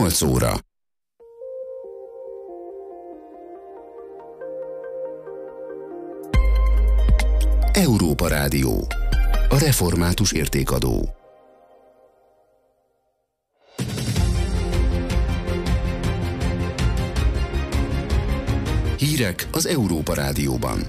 8 óra. Európa Rádió. A református értékadó. Hírek az Európa Rádióban.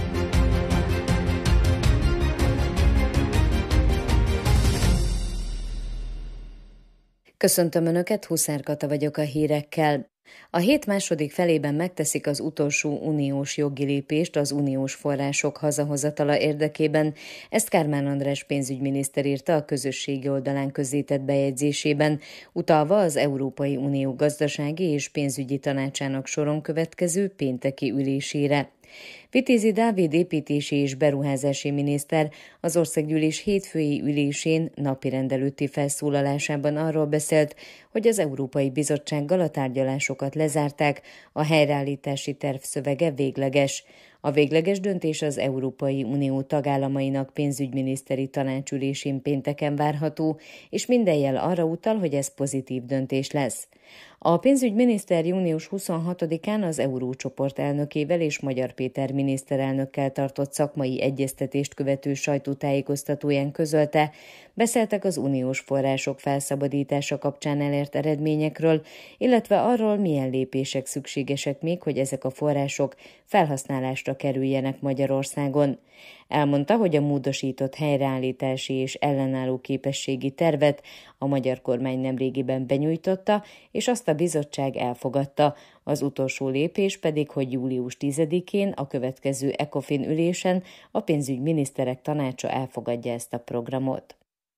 Köszöntöm Önöket, Huszár Kata vagyok a hírekkel. A hét második felében megteszik az utolsó uniós jogi lépést az uniós források hazahozatala érdekében. Ezt Kármán András pénzügyminiszter írta a közösségi oldalán közzétett bejegyzésében, utalva az Európai Unió gazdasági és pénzügyi tanácsának soron következő pénteki ülésére. Vitézi Dávid építési és beruházási miniszter az országgyűlés hétfői ülésén napirend előtti felszólalásában arról beszélt, hogy az Európai Bizottsággal a tárgyalásokat lezárták, a helyreállítási terv szövege végleges. A végleges döntés az Európai Unió tagállamainak pénzügyminiszteri tanácsülésén pénteken várható, és minden jel arra utal, hogy ez pozitív döntés lesz. A pénzügyminiszter június 26-án az Eurócsoport elnökével és Magyar Péter miniszterelnökkel tartott szakmai egyeztetést követő sajtótájékoztatóján közölte, beszéltek az uniós források felszabadítása kapcsán elért eredményekről, illetve arról, milyen lépések szükségesek még, hogy ezek a források felhasználásra kerüljenek Magyarországon. Elmondta, hogy a módosított helyreállítási és ellenálló képességi tervet a magyar kormány nemrégiben benyújtotta, és azt a bizottság elfogadta. Az utolsó lépés pedig, hogy július 10-én a következő ECOFIN ülésen a pénzügyminiszterek tanácsa elfogadja ezt a programot.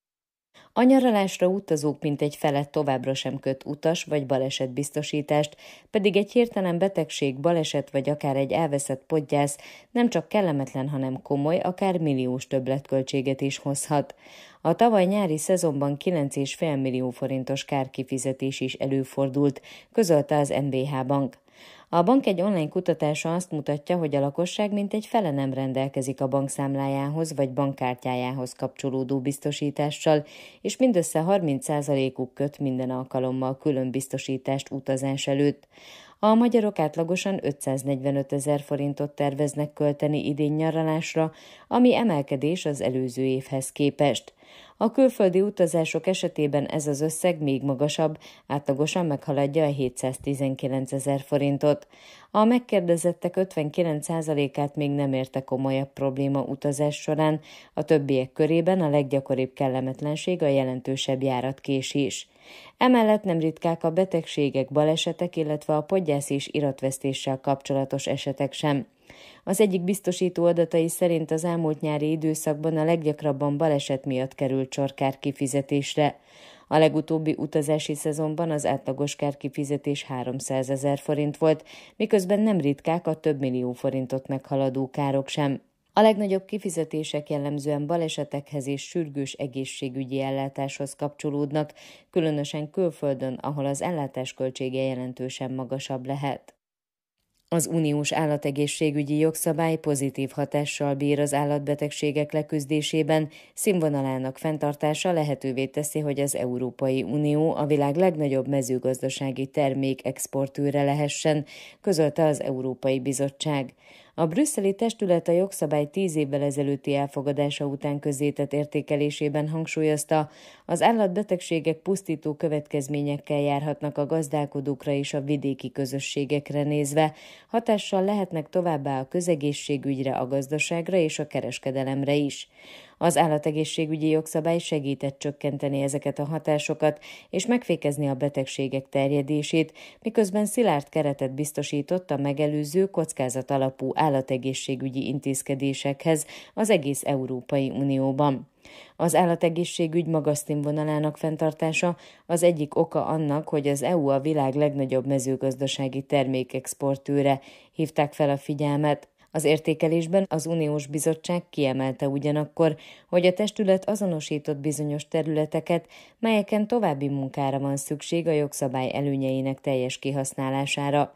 A nyaralásra utazók mintegy fele továbbra sem köt utas vagy balesetbiztosítást, pedig egy hirtelen betegség, baleset vagy akár egy elveszett podgyász nem csak kellemetlen, hanem komoly, akár milliós többletköltséget is hozhat. A tavaly nyári szezonban 9,5 millió forintos kárkifizetés is előfordult, közölte az NBH Bank. A bank egy online kutatása azt mutatja, hogy a lakosság mintegy fele nem rendelkezik a bankszámlájához vagy bankkártyájához kapcsolódó biztosítással, és mindössze 30%-uk köt minden alkalommal külön biztosítást utazás előtt. A magyarok átlagosan 545 000 forintot terveznek költeni idén nyaralásra, ami emelkedés az előző évhez képest. A külföldi utazások esetében ez az összeg még magasabb, átlagosan meghaladja a 719 000 forintot. A megkérdezettek 59%-át még nem érte komolyabb probléma utazás során, a többiek körében a leggyakoribb kellemetlenség a jelentősebb járatkésés. Emellett nem ritkák a betegségek, balesetek, illetve a podgyász és iratvesztéssel kapcsolatos esetek sem. Az egyik biztosító adatai szerint az elmúlt nyári időszakban a leggyakrabban baleset miatt került sor kárkifizetésre. A legutóbbi utazási szezonban az átlagos kárkifizetés 300 000 forint volt, miközben nem ritkák a több millió forintot meghaladó károk sem. A legnagyobb kifizetések jellemzően balesetekhez és sürgős egészségügyi ellátáshoz kapcsolódnak, különösen külföldön, ahol az ellátás költsége jelentősen magasabb lehet. Az uniós állategészségügyi jogszabály pozitív hatással bír az állatbetegségek leküzdésében, színvonalának fenntartása lehetővé teszi, hogy az Európai Unió a világ legnagyobb mezőgazdasági termék exportőre lehessen, közölte az Európai Bizottság. A brüsszeli testület a jogszabály 10 évvel ezelőtti elfogadása után közzétett értékelésében hangsúlyozta, az állatbetegségek pusztító következményekkel járhatnak a gazdálkodókra és a vidéki közösségekre nézve, hatással lehetnek továbbá a közegészségügyre, a gazdaságra és a kereskedelemre is. Az állategészségügyi jogszabály segített csökkenteni ezeket a hatásokat és megfékezni a betegségek terjedését, miközben szilárd keretet biztosított a megelőző kockázat alapú állategészségügyi intézkedésekhez az egész Európai Unióban. Az állategészségügy magas színvonalának fenntartása az egyik oka annak, hogy az EU a világ legnagyobb mezőgazdasági termékexportőre, hívták fel a figyelmet. Az értékelésben az Uniós Bizottság kiemelte ugyanakkor, hogy a testület azonosított bizonyos területeket, melyeken további munkára van szükség a jogszabály előnyeinek teljes kihasználására.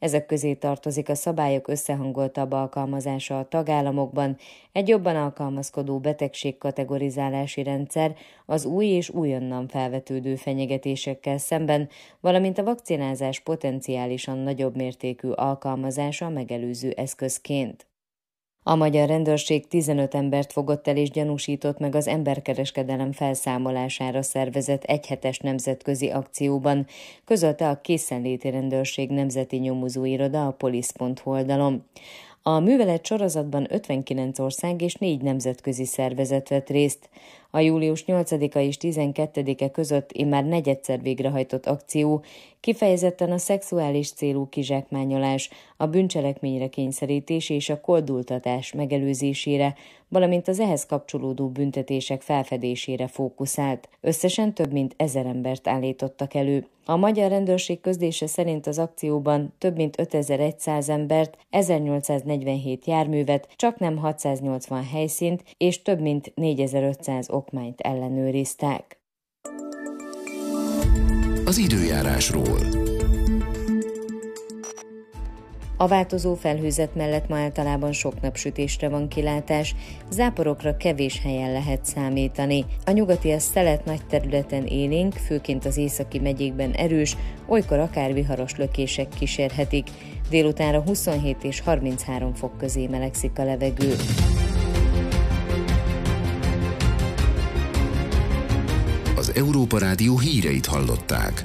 Ezek közé tartozik a szabályok összehangoltabb alkalmazása a tagállamokban, egy jobban alkalmazkodó betegségkategorizálási rendszer az új és újonnan felvetődő fenyegetésekkel szemben, valamint a vakcinázás potenciálisan nagyobb mértékű alkalmazása megelőző eszközként. A magyar rendőrség 15 embert fogott el és gyanúsított meg az emberkereskedelem felszámolására szervezett egyhetes nemzetközi akcióban, közölte a Készenléti Rendőrség Nemzeti Nyomozóiroda a polisz.hu oldalon. A művelet sorozatban 59 ország és 4 nemzetközi szervezet vett részt. A július 8-a és 12-e között immár negyedszer végrehajtott akció kifejezetten a szexuális célú kizsákmányolás, a bűncselekményre kényszerítés és a koldultatás megelőzésére, valamint az ehhez kapcsolódó büntetések felfedésére fókuszált. Összesen több mint 1000 embert állítottak elő. A magyar rendőrség közlése szerint az akcióban több mint 5100 embert, 1847 járművet, csaknem 680 helyszínt és több mint 4500 okmányt ellenőriztek. Az időjárásról. A változó felhőzet mellett ma általában sok napsütésre van kilátás, záporokra kevés helyen lehet számítani. A nyugati szelet nagy területen élénk, főként az északi megyékben erős, olykor akár viharos lökések kísérhetik. Délutánra 27 és 33 fok közé melegszik a levegő. Az Európa Rádió híreit hallották.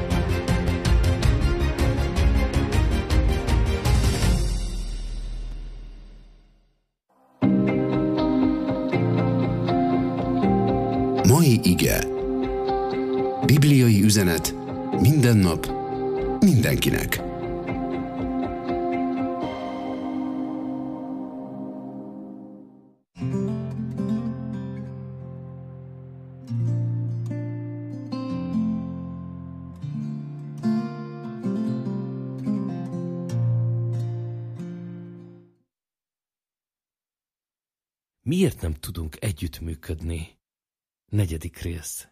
Mai ige. Bibliai üzenet minden nap, mindenkinek. Miért nem tudunk együttműködni? 4. rész.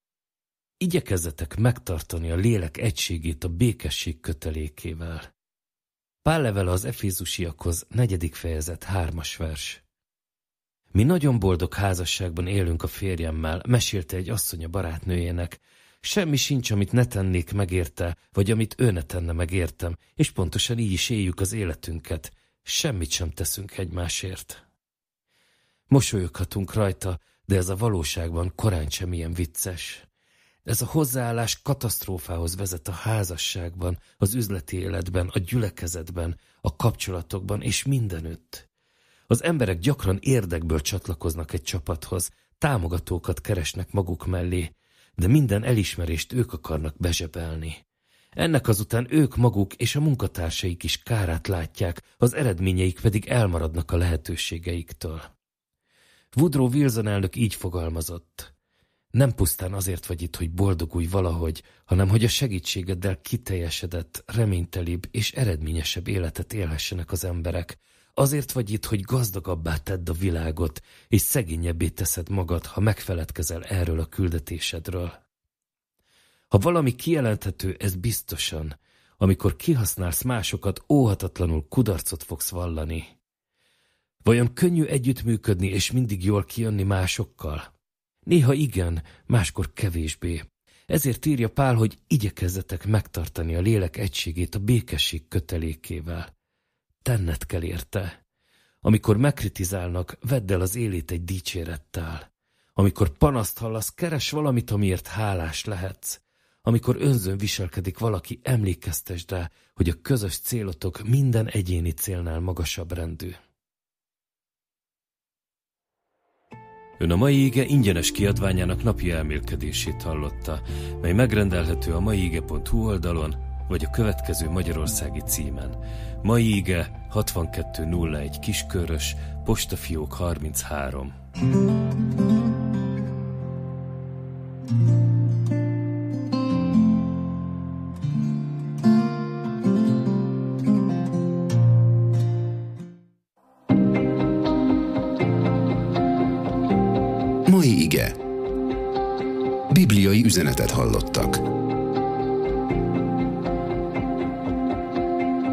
Igyekezzetek megtartani a lélek egységét a békesség kötelékével. Pál levele az Efézusiakhoz 4. fejezet 3. vers. Mi nagyon boldog házasságban élünk a férjemmel, mesélte egy asszony a barátnőjének. Semmi sincs, amit ne tennék meg érte, vagy amit ő ne tenne meg értem, és pontosan így is éljük az életünket. Semmit sem teszünk egymásért. Mosolyoghatunk rajta, de ez a valóságban korán sem ilyen vicces. Ez a hozzáállás katasztrófához vezet a házasságban, az üzleti életben, a gyülekezetben, a kapcsolatokban és mindenütt. Az emberek gyakran érdekből csatlakoznak egy csapathoz, támogatókat keresnek maguk mellé, de minden elismerést ők akarnak bezsebelni. Ennek azután ők maguk és a munkatársaik is kárát látják, az eredményeik pedig elmaradnak a lehetőségeiktől. Woodrow Wilson elnök így fogalmazott. Nem pusztán azért vagy itt, hogy boldogulj valahogy, hanem hogy a segítségeddel kiteljesedett, reménytelibb és eredményesebb életet élhessenek az emberek. Azért vagy itt, hogy gazdagabbá tedd a világot, és szegényebbé teszed magad, ha megfeledkezel erről a küldetésedről. Ha valami kijelenthető, ez biztosan, amikor kihasználsz másokat, óhatatlanul kudarcot fogsz vallani. Vajon könnyű együttműködni és mindig jól kijönni másokkal? Néha igen, máskor kevésbé. Ezért írja Pál, hogy igyekezzetek megtartani a lélek egységét a békesség kötelékével. Tenned kell érte. Amikor megkritizálnak, vedd el az élét egy dicsérettel. Amikor panaszt hallasz, keres valamit, amiért hálás lehetsz. Amikor önzőn viselkedik valaki, emlékeztesd rá, hogy a közös célotok minden egyéni célnál magasabb rendű. Ön a mai ige ingyenes kiadványának napi elmélkedését hallotta, mely megrendelhető a maiige.hu oldalon, vagy a következő magyarországi címen. Mai ige 6201 Kiskörös, postafiók 33. Mai ige. Bibliai üzenetet hallottak.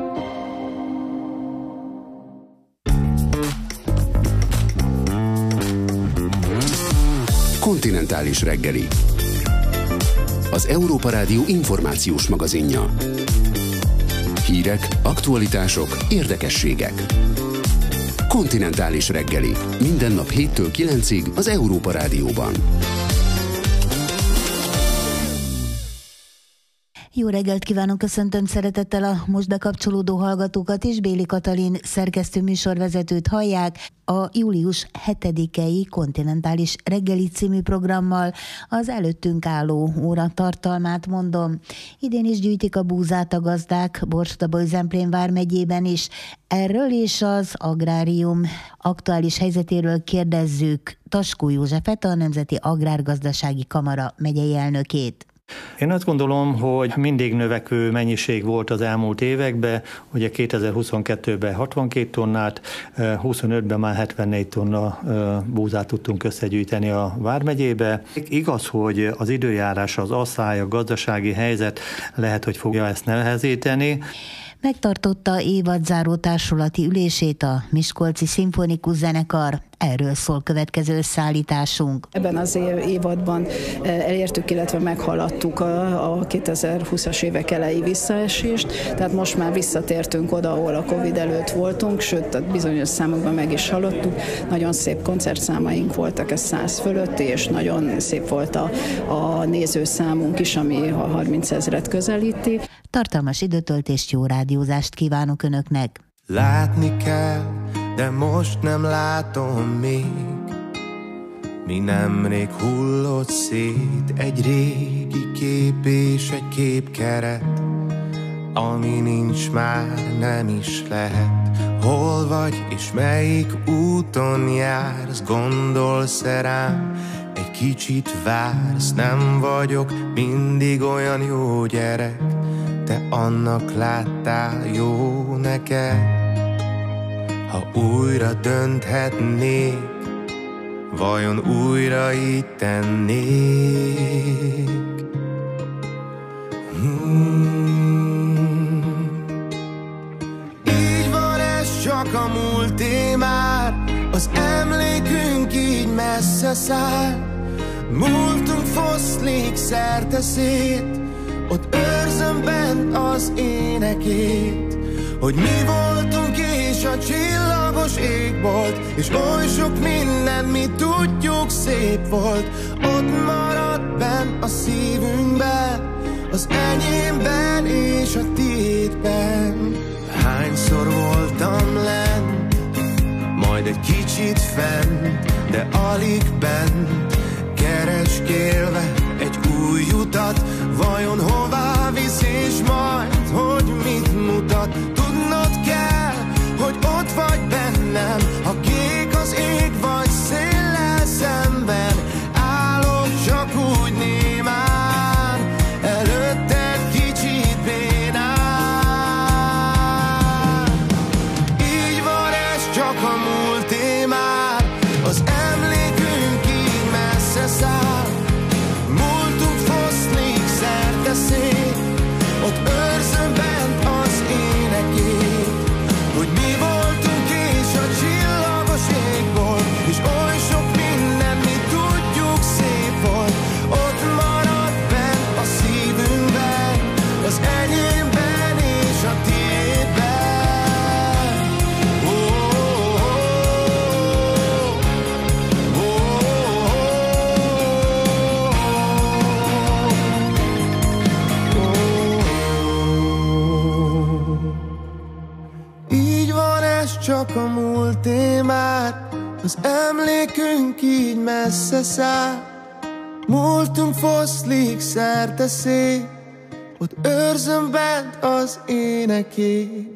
Kontinentális reggeli. Az Európa Rádió információs magazinja. Hírek, aktualitások, érdekességek. Kontinentális reggeli. Minden nap 7-től 9-ig az Európa Rádióban. Jó reggelt kívánok, köszöntöm szeretettel a most bekapcsolódó hallgatókat is. Béli Katalin szerkesztő műsorvezetőt hallják a július 7-i Kontinentális reggeli című programmal. Az előttünk álló óra tartalmát mondom. Idén is gyűjtik a búzát a gazdák Borsod-Zemplén vármegyében is. Erről és az agrárium aktuális helyzetéről kérdezzük Taskó Józsefet, a Nemzeti Agrárgazdasági Kamara megyei elnökét. Én azt gondolom, hogy mindig növekvő mennyiség volt az elmúlt években, ugye 2022-ben 62 tonnát, 25-ben már 74 tonna búzát tudtunk összegyűjteni a vármegyébe. Igaz, hogy az időjárás, az asszály, a gazdasági helyzet lehet, hogy fogja ezt nehezíteni. Megtartotta évadzáró társulati ülését a Miskolci Szimfonikus Zenekar. Erről szól következő összeállításunk. Ebben az évadban elértük, illetve meghaladtuk a 2020-as évek elejé visszaesést, tehát most már visszatértünk oda, ahol a Covid előtt voltunk, sőt, bizonyos számokban meg is haladtuk. Nagyon szép koncertszámaink voltak, ez 100 fölötti, és nagyon szép volt a nézőszámunk is, ami a 30 000-et közelíti. Tartalmas időtöltést, jó rádiózást kívánok Önöknek! Látni kell, de most nem látom még. Mi nemrég hullott szét egy régi kép és egy képkeret, ami nincs már, nem is lehet. Hol vagy és melyik úton jársz, gondolsz-e rám, egy kicsit vársz. Nem vagyok mindig olyan jó gyerek, te annak láttál jó neked. Ha újra dönthetnék, vajon újra így tennék? Így van, ez csak a múlté már, az emlékünk így messze száll. Múltunk foszlik szerte szét, ott őrzöm bent az énekét, hogy mi voltunk és a csillagos égbolt, és oly sok minden, mi tudjuk, szép volt. Ott maradt bent a szívünkben, az enyémben és a tiédben. Hányszor voltam lent, majd egy kicsit fent, de alig bent, kereskélve egy új utat. Vajon hová visz és majd, hogy mit mutat? Tudnod kell, hogy ott vagy bennem, ha kék az ég vagy széllel szemben. Állok csak úgy némán, előtted kicsit bénán. Így van, ez csak a múlté már, az emlékünk így messze száll. Múltunk foszlik szerte szét, ott őrzöm bent az énekét, hogy mi voltunk és a csillagos égbolt, és oly sok minden, mi tudjuk, szép volt. Ott maradt bent a szívünkben, az enyémben és a tiédben. Így van, ez csak a múlté már, az emlékünk így messze száll. Múltunk foszlik szerte szét, ott őrzöm bent az énekét.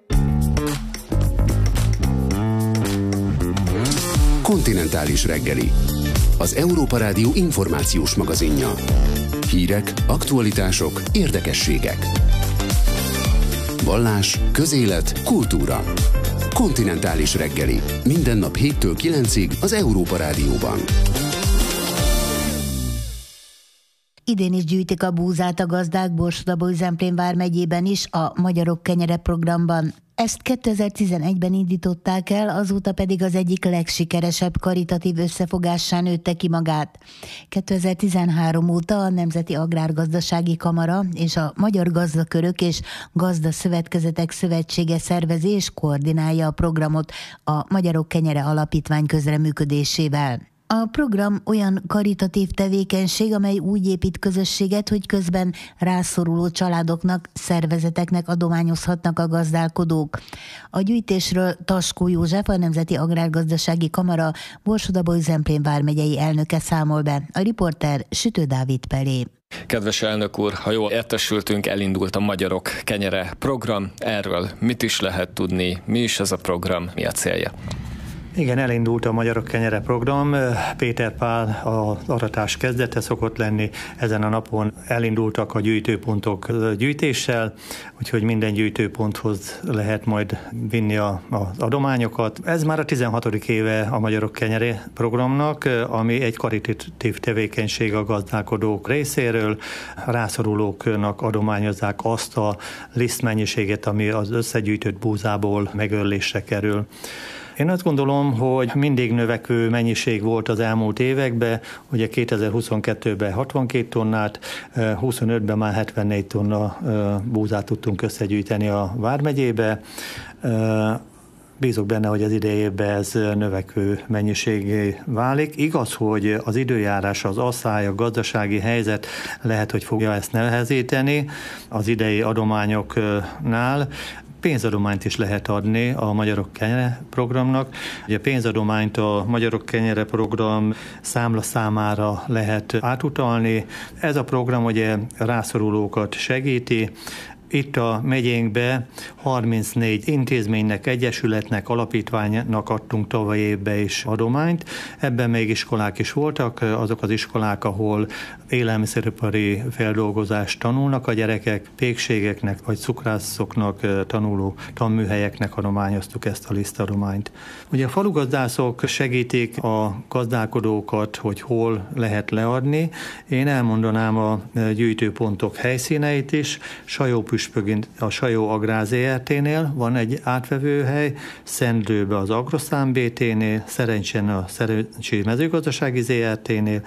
Kontinentális reggeli. Az Európa Rádió információs magazinja. Hírek, aktualitások, érdekességek. Vallás, közélet, kultúra. Kontinentális reggeli. Minden nap 7-től 9-ig az Európa Rádióban. Idén is gyűjtik a búzát a gazdák Borsod-Abaúj-Zemplén vármegyében is a Magyarok Kenyere programban. Ezt 2011-ben indították el, azóta pedig az egyik legsikeresebb karitatív összefogássá nőtte ki magát. 2013 óta a Nemzeti Agrárgazdasági Kamara és a Magyar Gazdakörök és Gazdaszövetkezetek Szövetsége szervezi és koordinálja a programot a Magyarok Kenyere Alapítvány közreműködésével. A program olyan karitatív tevékenység, amely úgy épít közösséget, hogy közben rászoruló családoknak, szervezeteknek adományozhatnak a gazdálkodók. A gyűjtésről Taskó József, a Nemzeti Agrárgazdasági Kamara Borsod-Abaúj-Zemplén vármegyei elnöke számol be. A riporter Sütő Dávid Pelé. Kedves elnök úr, ha jól értesültünk, elindult a Magyarok Kenyere program. Erről mit is lehet tudni, mi is ez a program, mi a célja? Igen, elindult a Magyarok Kenyere program. Péter Pál az aratás kezdete szokott lenni. Ezen a napon elindultak a gyűjtőpontok gyűjtéssel, úgyhogy minden gyűjtőponthoz lehet majd vinni az adományokat. Ez már a 16. éve a Magyarok Kenyere programnak, ami egy karitatív tevékenység a gazdálkodók részéről. Rászorulóknak adományozzák azt a lisztmennyiséget, ami az összegyűjtött búzából megőrlésre kerül. Én azt gondolom, hogy mindig növekvő mennyiség volt az elmúlt években, ugye 2022-ben 62 tonnát, 25-ben már 74 tonna búzát tudtunk összegyűjteni a vármegyébe. Bízok benne, hogy az idejében ez növekvő mennyiségé válik. Igaz, hogy az időjárás, az asszály, a gazdasági helyzet lehet, hogy fogja ezt nehezíteni az idei adományoknál. Pénzadományt is lehet adni a Magyarok Kenyere programnak. Ugye pénzadományt a Magyarok Kenyere program számla számára lehet átutalni. Ez a program ugye rászorulókat segíti. Itt a megyénkbe 34 intézménynek, egyesületnek, alapítványnak adtunk tavaly évben is adományt. Ebben még iskolák is voltak, azok az iskolák, ahol élelmiszeripari feldolgozást tanulnak a gyerekek, pékségeknek vagy cukrászoknak tanuló tanműhelyeknek adományoztuk ezt a lisztadományt. Ugye a falugazdászok segítik a gazdálkodókat, hogy hol lehet leadni. Én elmondanám a gyűjtőpontok helyszíneit is. Sajó-Püspögön a Sajó Agrár ZRT-nél van egy átvevőhely, Szendrőbe az Agroszám BT-nél, Szerencsén a Szerencsi Mezőgazdasági ZRT-nél,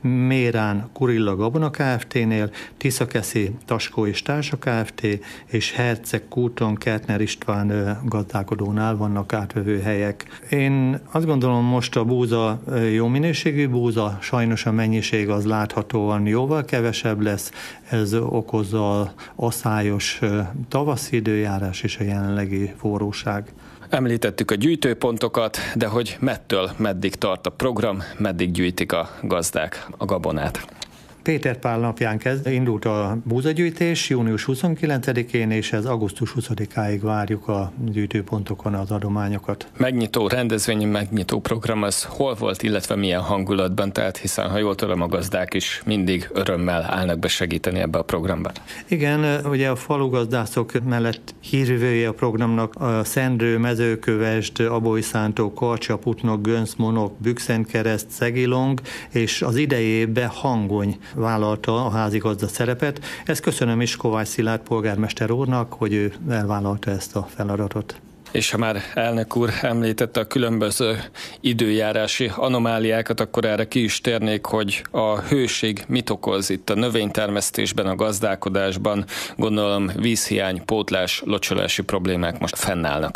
Mérán Kurilla Gabona Kft-nél, Tiszakeszi Taskó és Társa Kft. És Herceg Kúton Kertner István gazdálkodónál vannak átvevőhelyek. Én azt gondolom, most a búza jó minőségű búza, sajnos a mennyiség az láthatóan jóval kevesebb lesz, ez okozza az asszályos tavaszi időjárás és a jelenlegi forróság. Említettük a gyűjtőpontokat, de hogy mettől meddig tart a program, meddig gyűjtik a gazdák a gabonát? Péter Pál napján indult a búzagyűjtés június 29-én, és ez augusztus 20-áig várjuk a gyűjtőpontokon az adományokat. Megnyitó rendezvény, megnyitó program, az hol volt, illetve milyen hangulatban, tehát hiszen, ha jól tudom, a gazdák is mindig örömmel állnak be segíteni ebbe a programba. Igen, ugye a falugazdászok mellett hírvivője a programnak a Szendrő, Mezőkövesd, Abaúj-Szántó, Karcsa, Putnok, Gönc, Monok, Bükszenkereszt, Szegilong, és az idejében Hangony vállalta a házigazda szerepet. Ezt köszönöm is Kovács Szilárd polgármester úrnak, hogy ő elvállalta ezt a feladatot. És ha már elnök úr említette a különböző időjárási anomáliákat, akkor erre ki is térnék, hogy a hőség mit okoz itt a növénytermesztésben, a gazdálkodásban. Gondolom vízhiány, pótlás, locsolási problémák most fennállnak.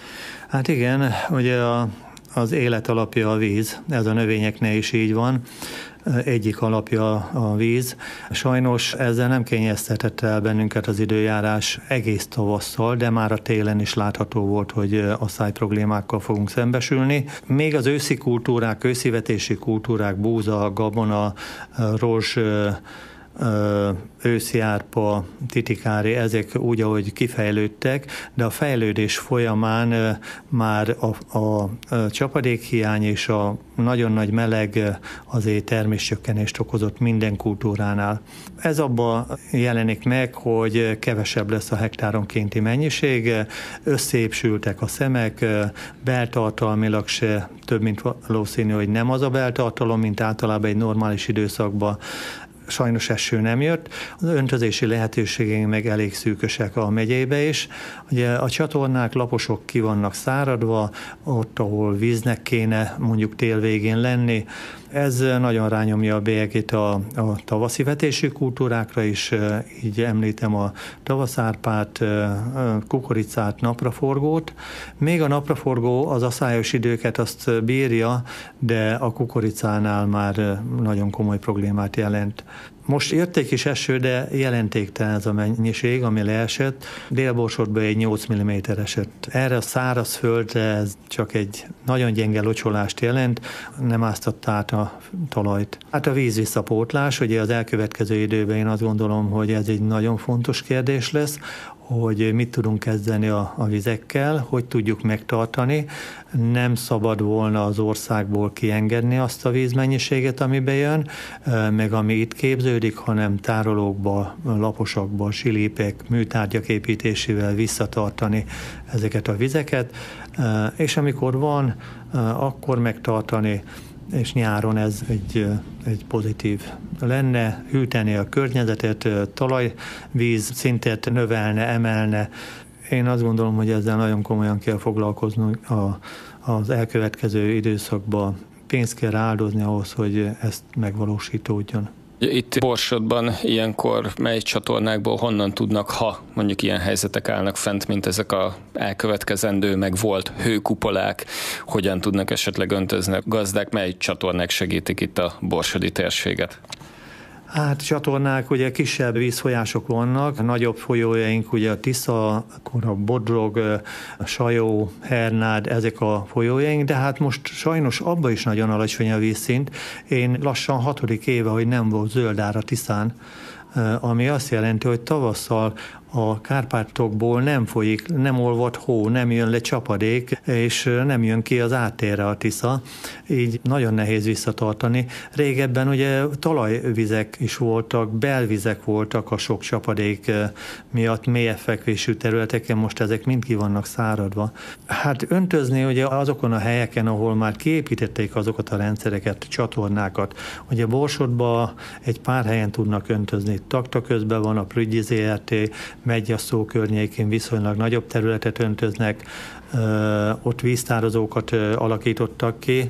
Hát igen, ugye az élet alapja a víz, ez a növényeknél is így van. Egyik alapja a víz. Sajnos ezzel nem kényeztetett el bennünket az időjárás egész tavasszal, de már a télen is látható volt, hogy asszály problémákkal fogunk szembesülni. Még az őszi kultúrák, őszivetési kultúrák, búza, gabona, rozs, őszi árpa, titikári, ezek úgy, ahogy kifejlődtek, de a fejlődés folyamán már a csapadékhiány és a nagyon nagy meleg azért terméscsökkenést okozott minden kultúránál. Ez abban jelenik meg, hogy kevesebb lesz a hektáronkénti mennyiség, összeépsültek a szemek, beltartalmilag se több, mint valószínű, hogy nem az a beltartalom, mint általában egy normális időszakban. sajnos eső nem jött. Az öntözési lehetőségeink meg elég szűkösek a megyébe is. Ugye a csatornák, laposok ki vannak száradva, ott, ahol víznek kéne mondjuk tél végén lenni. Ez nagyon rányomja a bélyegét a tavaszi vetésű kultúrákra is, így említem a tavaszárpát, kukoricát, napraforgót. Még a napraforgó az aszályos időket azt bírja, de a kukoricánál már nagyon komoly problémát jelent. Most jött egy kis eső, de jelentéktelen ez a mennyiség, ami leesett. Délborsodban egy 8 mm esett. Erre a szárazföldre ez csak egy nagyon gyenge locsolást jelent, nem áztatta át a talajt. Hát a víz visszapótlás, ugye az elkövetkező időben én azt gondolom, hogy ez egy nagyon fontos kérdés lesz, hogy mit tudunk kezdeni a vizekkel, hogy tudjuk megtartani. Nem szabad volna az országból kiengedni azt a vízmennyiséget, ami bejön, meg ami itt képződik, hanem tárolókba, laposakba, silípek, műtárgyak építésével visszatartani ezeket a vizeket, és amikor van, akkor megtartani, és nyáron ez egy pozitív lenne, hűteni a környezetet, talajvíz szintet növelne, emelne. Én azt gondolom, hogy ezzel nagyon komolyan kell foglalkoznunk az elkövetkező időszakban. Pénzt kell áldozni ahhoz, hogy ezt megvalósítódjon. Itt Borsodban ilyenkor mely csatornákból honnan tudnak, ha mondjuk ilyen helyzetek állnak fent, mint ezek a elkövetkezendő, meg volt hőkupolák, hogyan tudnak esetleg öntözni a gazdák, mely csatornák segítik itt a borsodi térséget? Hát csatornák, ugye kisebb vízfolyások vannak, nagyobb folyójaink, ugye a Tisza, akkor a Bodrog, a Sajó, Hernád, ezek a folyójaink, de hát most sajnos abban is nagyon alacsony a vízszint. Én lassan 6. éve, hogy nem volt zöldár a Tiszán, ami azt jelenti, hogy tavasszal a Kárpátokból nem folyik, nem olvad hó, nem jön le csapadék, és nem jön ki az áttérre a Tisza, így nagyon nehéz visszatartani. Régebben ugye talajvizek is voltak, belvizek voltak a sok csapadék miatt mélyebb fekvésű területeken, most ezek mind ki vannak száradva. Hát öntözni ugye azokon a helyeken, ahol már kiépítették azokat a rendszereket, csatornákat, ugye Borsodban egy pár helyen tudnak öntözni. Takta közben van a Prügyi ZRT, Megyasszó környékén viszonylag nagyobb területet öntöznek, ott víztározókat alakítottak ki.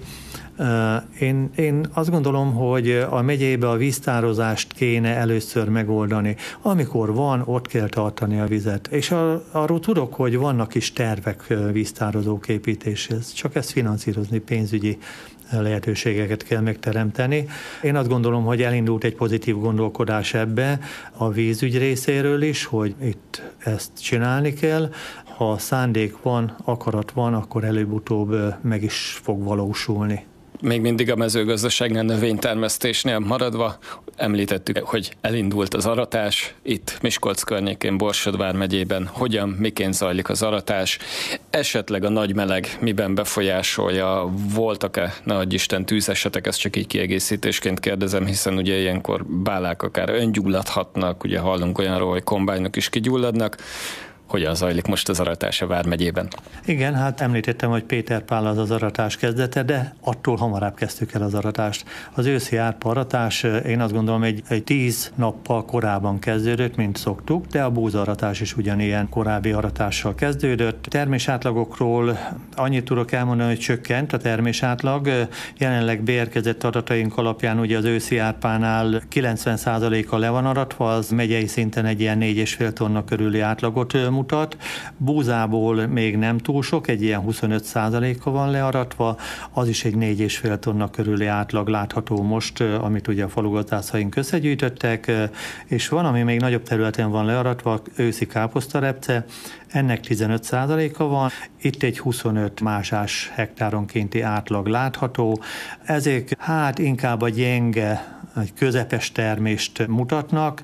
Én azt gondolom, hogy a megyébe a víztározást kéne először megoldani. Amikor van, ott kell tartani a vizet. És arról tudok, hogy vannak is tervek víztározók építéséhez, csak ezt finanszírozni, pénzügyi lehetőségeket kell megteremteni. Én azt gondolom, hogy elindult egy pozitív gondolkodás ebbe a vízügy részéről is, hogy itt ezt csinálni kell. Ha szándék van, akarat van, akkor előbb-utóbb meg is fog valósulni. Még mindig a mezőgazdaságnál, növénytermesztésnél maradva említettük, hogy elindult az aratás itt Miskolc környékén, Borsod vármegyében. Hogyan, miként zajlik az aratás? Esetleg a nagy meleg miben befolyásolja? Voltak-e, ne adj Isten, tűzesetek? Ezt csak így kiegészítésként kérdezem, hiszen ugye ilyenkor bálák akár öngyulladhatnak, ugye hallunk olyanról, hogy kombájnok is kigyulladnak. Hogyan zajlik most az aratás a vármegyében? Igen, hát említettem, hogy Péter Pál az aratás kezdete, de attól hamarabb kezdtük el az aratást. Az őszi árpa aratás, én azt gondolom, egy 10 nappal korábban kezdődött, mint szoktuk, de a búzaratás is ugyanilyen korábbi aratással kezdődött. Termésátlagokról annyit tudok elmondani, hogy csökkent a termésátlag. Jelenleg beérkezett adataink alapján ugye az őszi árpánál 90%-a le van aratva, az megyei szinten egy ilyen 4,5 tonna körüli átlagot mutat. Búzából még nem túl sok, egy ilyen 25%-a van learatva, az is egy 4,5 tonna körüli átlag látható most, amit ugye a falugazdászhaink összegyűjtöttek, és van, ami még nagyobb területen van learatva, őszi káposztarepce, ennek 15%-a van, itt egy 25 másás hektáronkénti átlag látható, ezek hát inkább a gyenge, egy közepes termést mutatnak,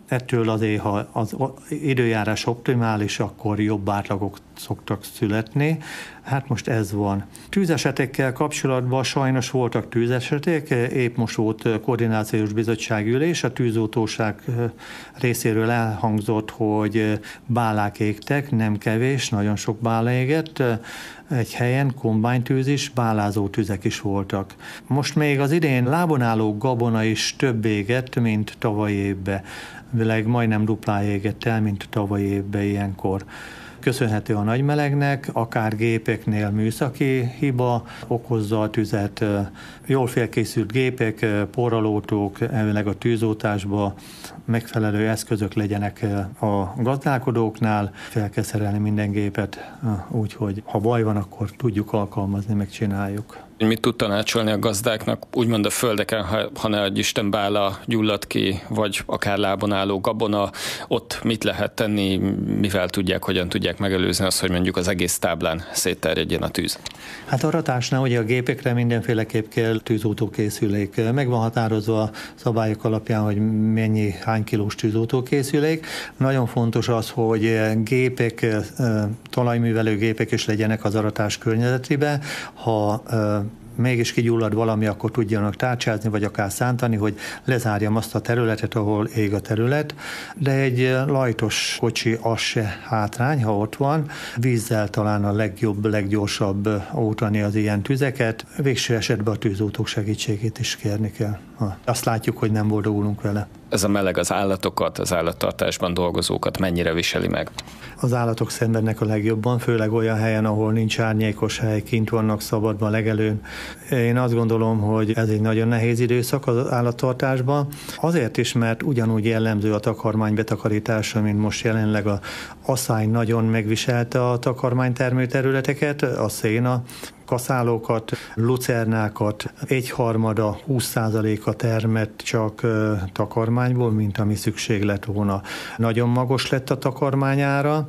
ettől azért, ha az időjárás optimális, akkor jobb átlagok szoktak születni. Hát most ez van. Tűzesetekkel kapcsolatban sajnos voltak tűzesetek, épp most volt koordinációs bizottságülés, a tűzoltóság részéről elhangzott, hogy bálák égtek, nem kevés, nagyon sok bála égett, egy helyen kombánytűz is, bálázó tüzek is voltak. Most még az idén lábon álló gabona is több égett, mint tavalyi évben. Majdnem duplá égett el, mint tavalyi évben ilyenkor. Köszönhető a nagy melegnek, akár gépeknél műszaki hiba okozza a tüzet, jól felkészült gépek, porralótók, elvileg a tűzoltásba megfelelő eszközök legyenek a gazdálkodóknál, fel kell szerelni minden gépet, úgyhogy ha baj van, akkor tudjuk alkalmazni, megcsináljuk. Mit tud tanácsolni a gazdáknak, úgymond a földeken, ha ne adj Isten bála gyullad ki, vagy akár lábon álló gabona, ott mit lehet tenni, mivel hogyan tudják megelőzni azt, hogy mondjuk az egész táblán szétterjedjen a tűz? Hát a ratásnál ugye a gépekre mindenféleképp kell tűzoltókészülék. Meg van határozva a szabályok alapján, hogy hány kilós tűzoltókészülék. Nagyon fontos az, hogy gépek, talajművelő gépek is legyenek az aratás környezetében. Ha mégis kigyullad valami, akkor tudjanak tárcsázni, vagy akár szántani, hogy lezárjam azt a területet, ahol ég a terület, de egy lajtos kocsi az se hátrány, ha ott van. Vízzel talán a legjobb, leggyorsabb oltani az ilyen tüzeket. Végső esetben a tűzoltók segítségét is kérni kell. Azt látjuk, hogy nem boldogulunk vele. Ez a meleg az állatokat, az állattartásban dolgozókat mennyire viseli meg? Az állatok szenvednek a legjobban, főleg olyan helyen, ahol nincs árnyékos hely, kint vannak szabadban, legelőn. Én azt gondolom, hogy ez egy nagyon nehéz időszak az állattartásban. Azért is, mert ugyanúgy jellemző a takarmány betakarítása, mint most jelenleg a asszály nagyon megviselte a takarmánytermő területeket, a széna, kaszálókat, lucernákat, 1/3, 20%-a termett csak takarmányból, mint ami szükség lett volna. Nagyon magas lett a takarmányára,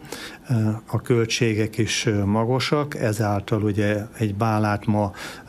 a költségek is magasak, ezáltal ugye egy bálát ma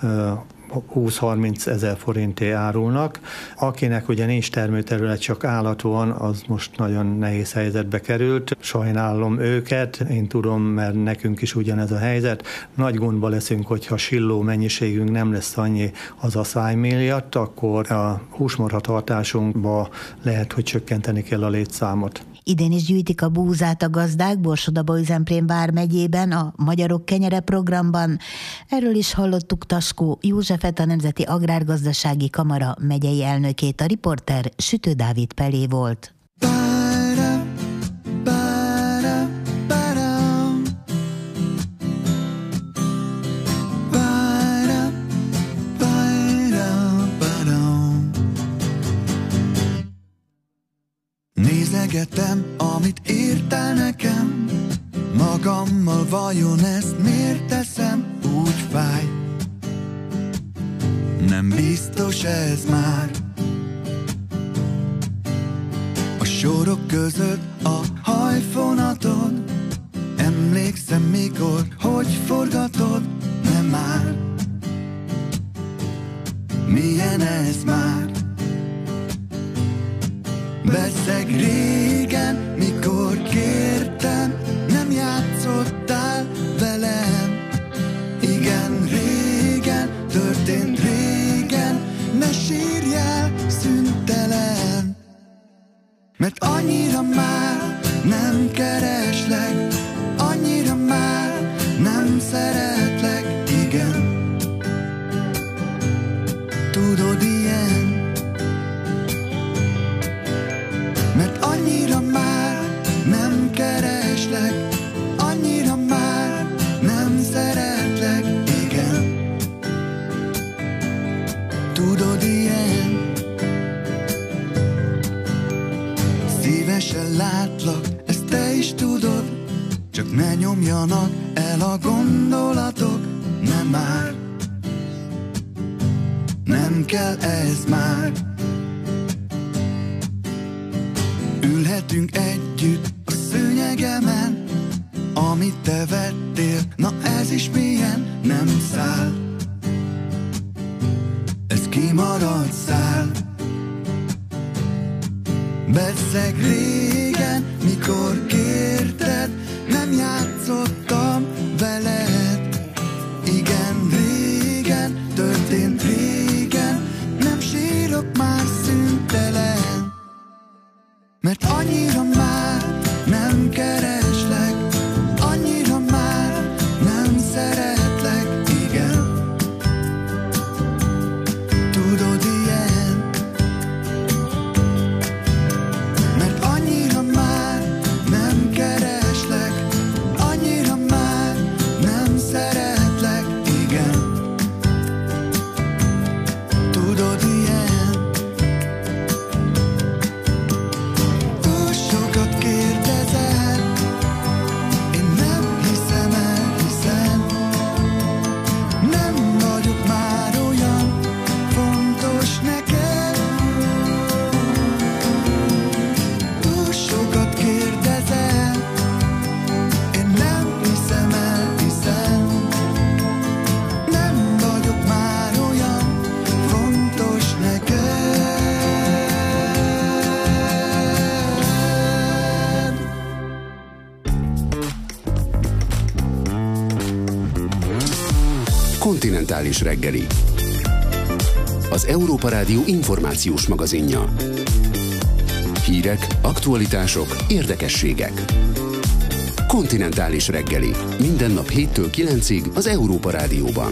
20-30 ezer forinté árulnak. Akinek ugye nincs termőterület, csak állat van, az most nagyon nehéz helyzetbe került. Sajnálom őket, én tudom, mert nekünk is ugyanez a helyzet. Nagy gondba leszünk, hogyha silló mennyiségünk nem lesz annyi az asszály miatt, akkor a húsmarhatartásunkba lehet, hogy csökkenteni kell a létszámot. Idén is gyűjtik a búzát a gazdák Borsod-Abaúj-Zemplén vármegyében a Magyarok Kenyere programban. Erről is hallottuk Taskó Józsefet, a Nemzeti Agrárgazdasági Kamara megyei elnökét. A riporter Sütő Dávid Pelé volt. Nézegetem, amit írtál nekem, magammal vajon ezt miért teszem, úgy fáj. Nem biztos ez már. A sorok között a hajfonatod, emlékszem mikor, hogy forgatod, nem már. Milyen ez már? Beszeg régen, mikor kértem, nem játszottál velem. Igen, régen, történt régen, ne sírjál szüntelen. Mert annyira már nem kereslek, annyira már nem szeretlek, igen. Tudod, ilyen. Mert annyira már nem kereslek, annyira már nem szeretlek, igen. Tudod, ilyen. Szívesen látlak, ezt te is tudod, csak ne nyomjanak el a gondolatok, nem már. Nem kell ez már. Ülhetünk együtt a szőnyegemen, amit te vettél, na ez is milyen, nem száll. Ez kimaradt szál. Bezzeg régen, mikor kérted, nem játszottam veled. Igen, régen, történt régen, nem sírok már szüntelen. Mert annyira már nem kereslek, annyira már nem szeretlek, igen. Tudod, ilyen. Mert annyira már nem kereslek, annyira már nem szeretlek, igen. Tudod, ilyen. Túl sokat kérdezel, én nem hiszem el, hiszen nem vagyok már olyan fontos neked. Túl sokat kérdezel, én nem hiszem el, hiszen nem vagyok már olyan fontos neked. Kontinentális reggeli. Az Európa Rádió információs magazinja. Hírek, aktualitások, érdekességek. Kontinentális reggeli. Minden nap 7-től 9-ig az Európa Rádióban.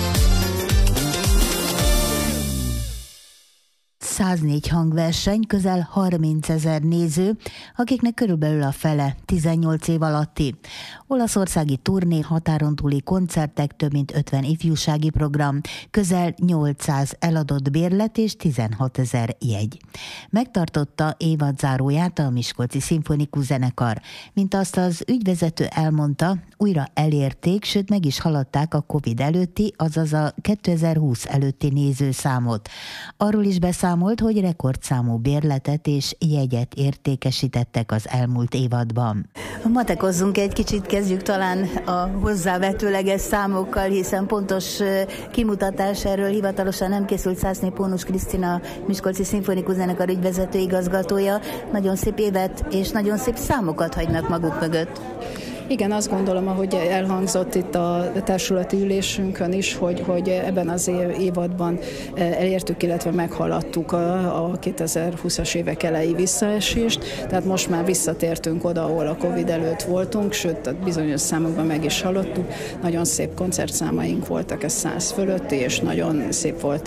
104 hangverseny, közel 30 000 néző, akiknek körülbelül a fele 18 év alatti. Olaszországi turné, határon túli koncertek, több mint 50 ifjúsági program, közel 800 eladott bérlet és 16 000 jegy. Megtartotta évadzáróját a Miskolci Szimfonikus Zenekar. Mint azt az ügyvezető elmondta, újra elérték, sőt meg is haladták a Covid előtti, azaz a 2020 előtti nézőszámot. Arról is beszámolt, hogy rekordszámú bérletet és jegyet értékesítettek az elmúlt évadban. Matekozzunk egy kicsit, kezdjük talán a hozzávetőleges számokkal, hiszen pontos kimutatás erről hivatalosan nem készült. Szászné Pónus Krisztina, Miskolci Szimfonikus Zenekar ügyvezető igazgatója. Nagyon szép évet és nagyon szép számokat hagynak maguk mögött. Igen, azt gondolom, ahogy elhangzott itt a társulati ülésünkön is, hogy ebben az évadban elértük, illetve meghaladtuk a 2020-as évek elejé visszaesést, tehát most már visszatértünk oda, ahol a Covid előtt voltunk, sőt, bizonyos számokban meg is haladtuk. Nagyon szép koncertszámaink voltak, ez 100 fölötti, és nagyon szép volt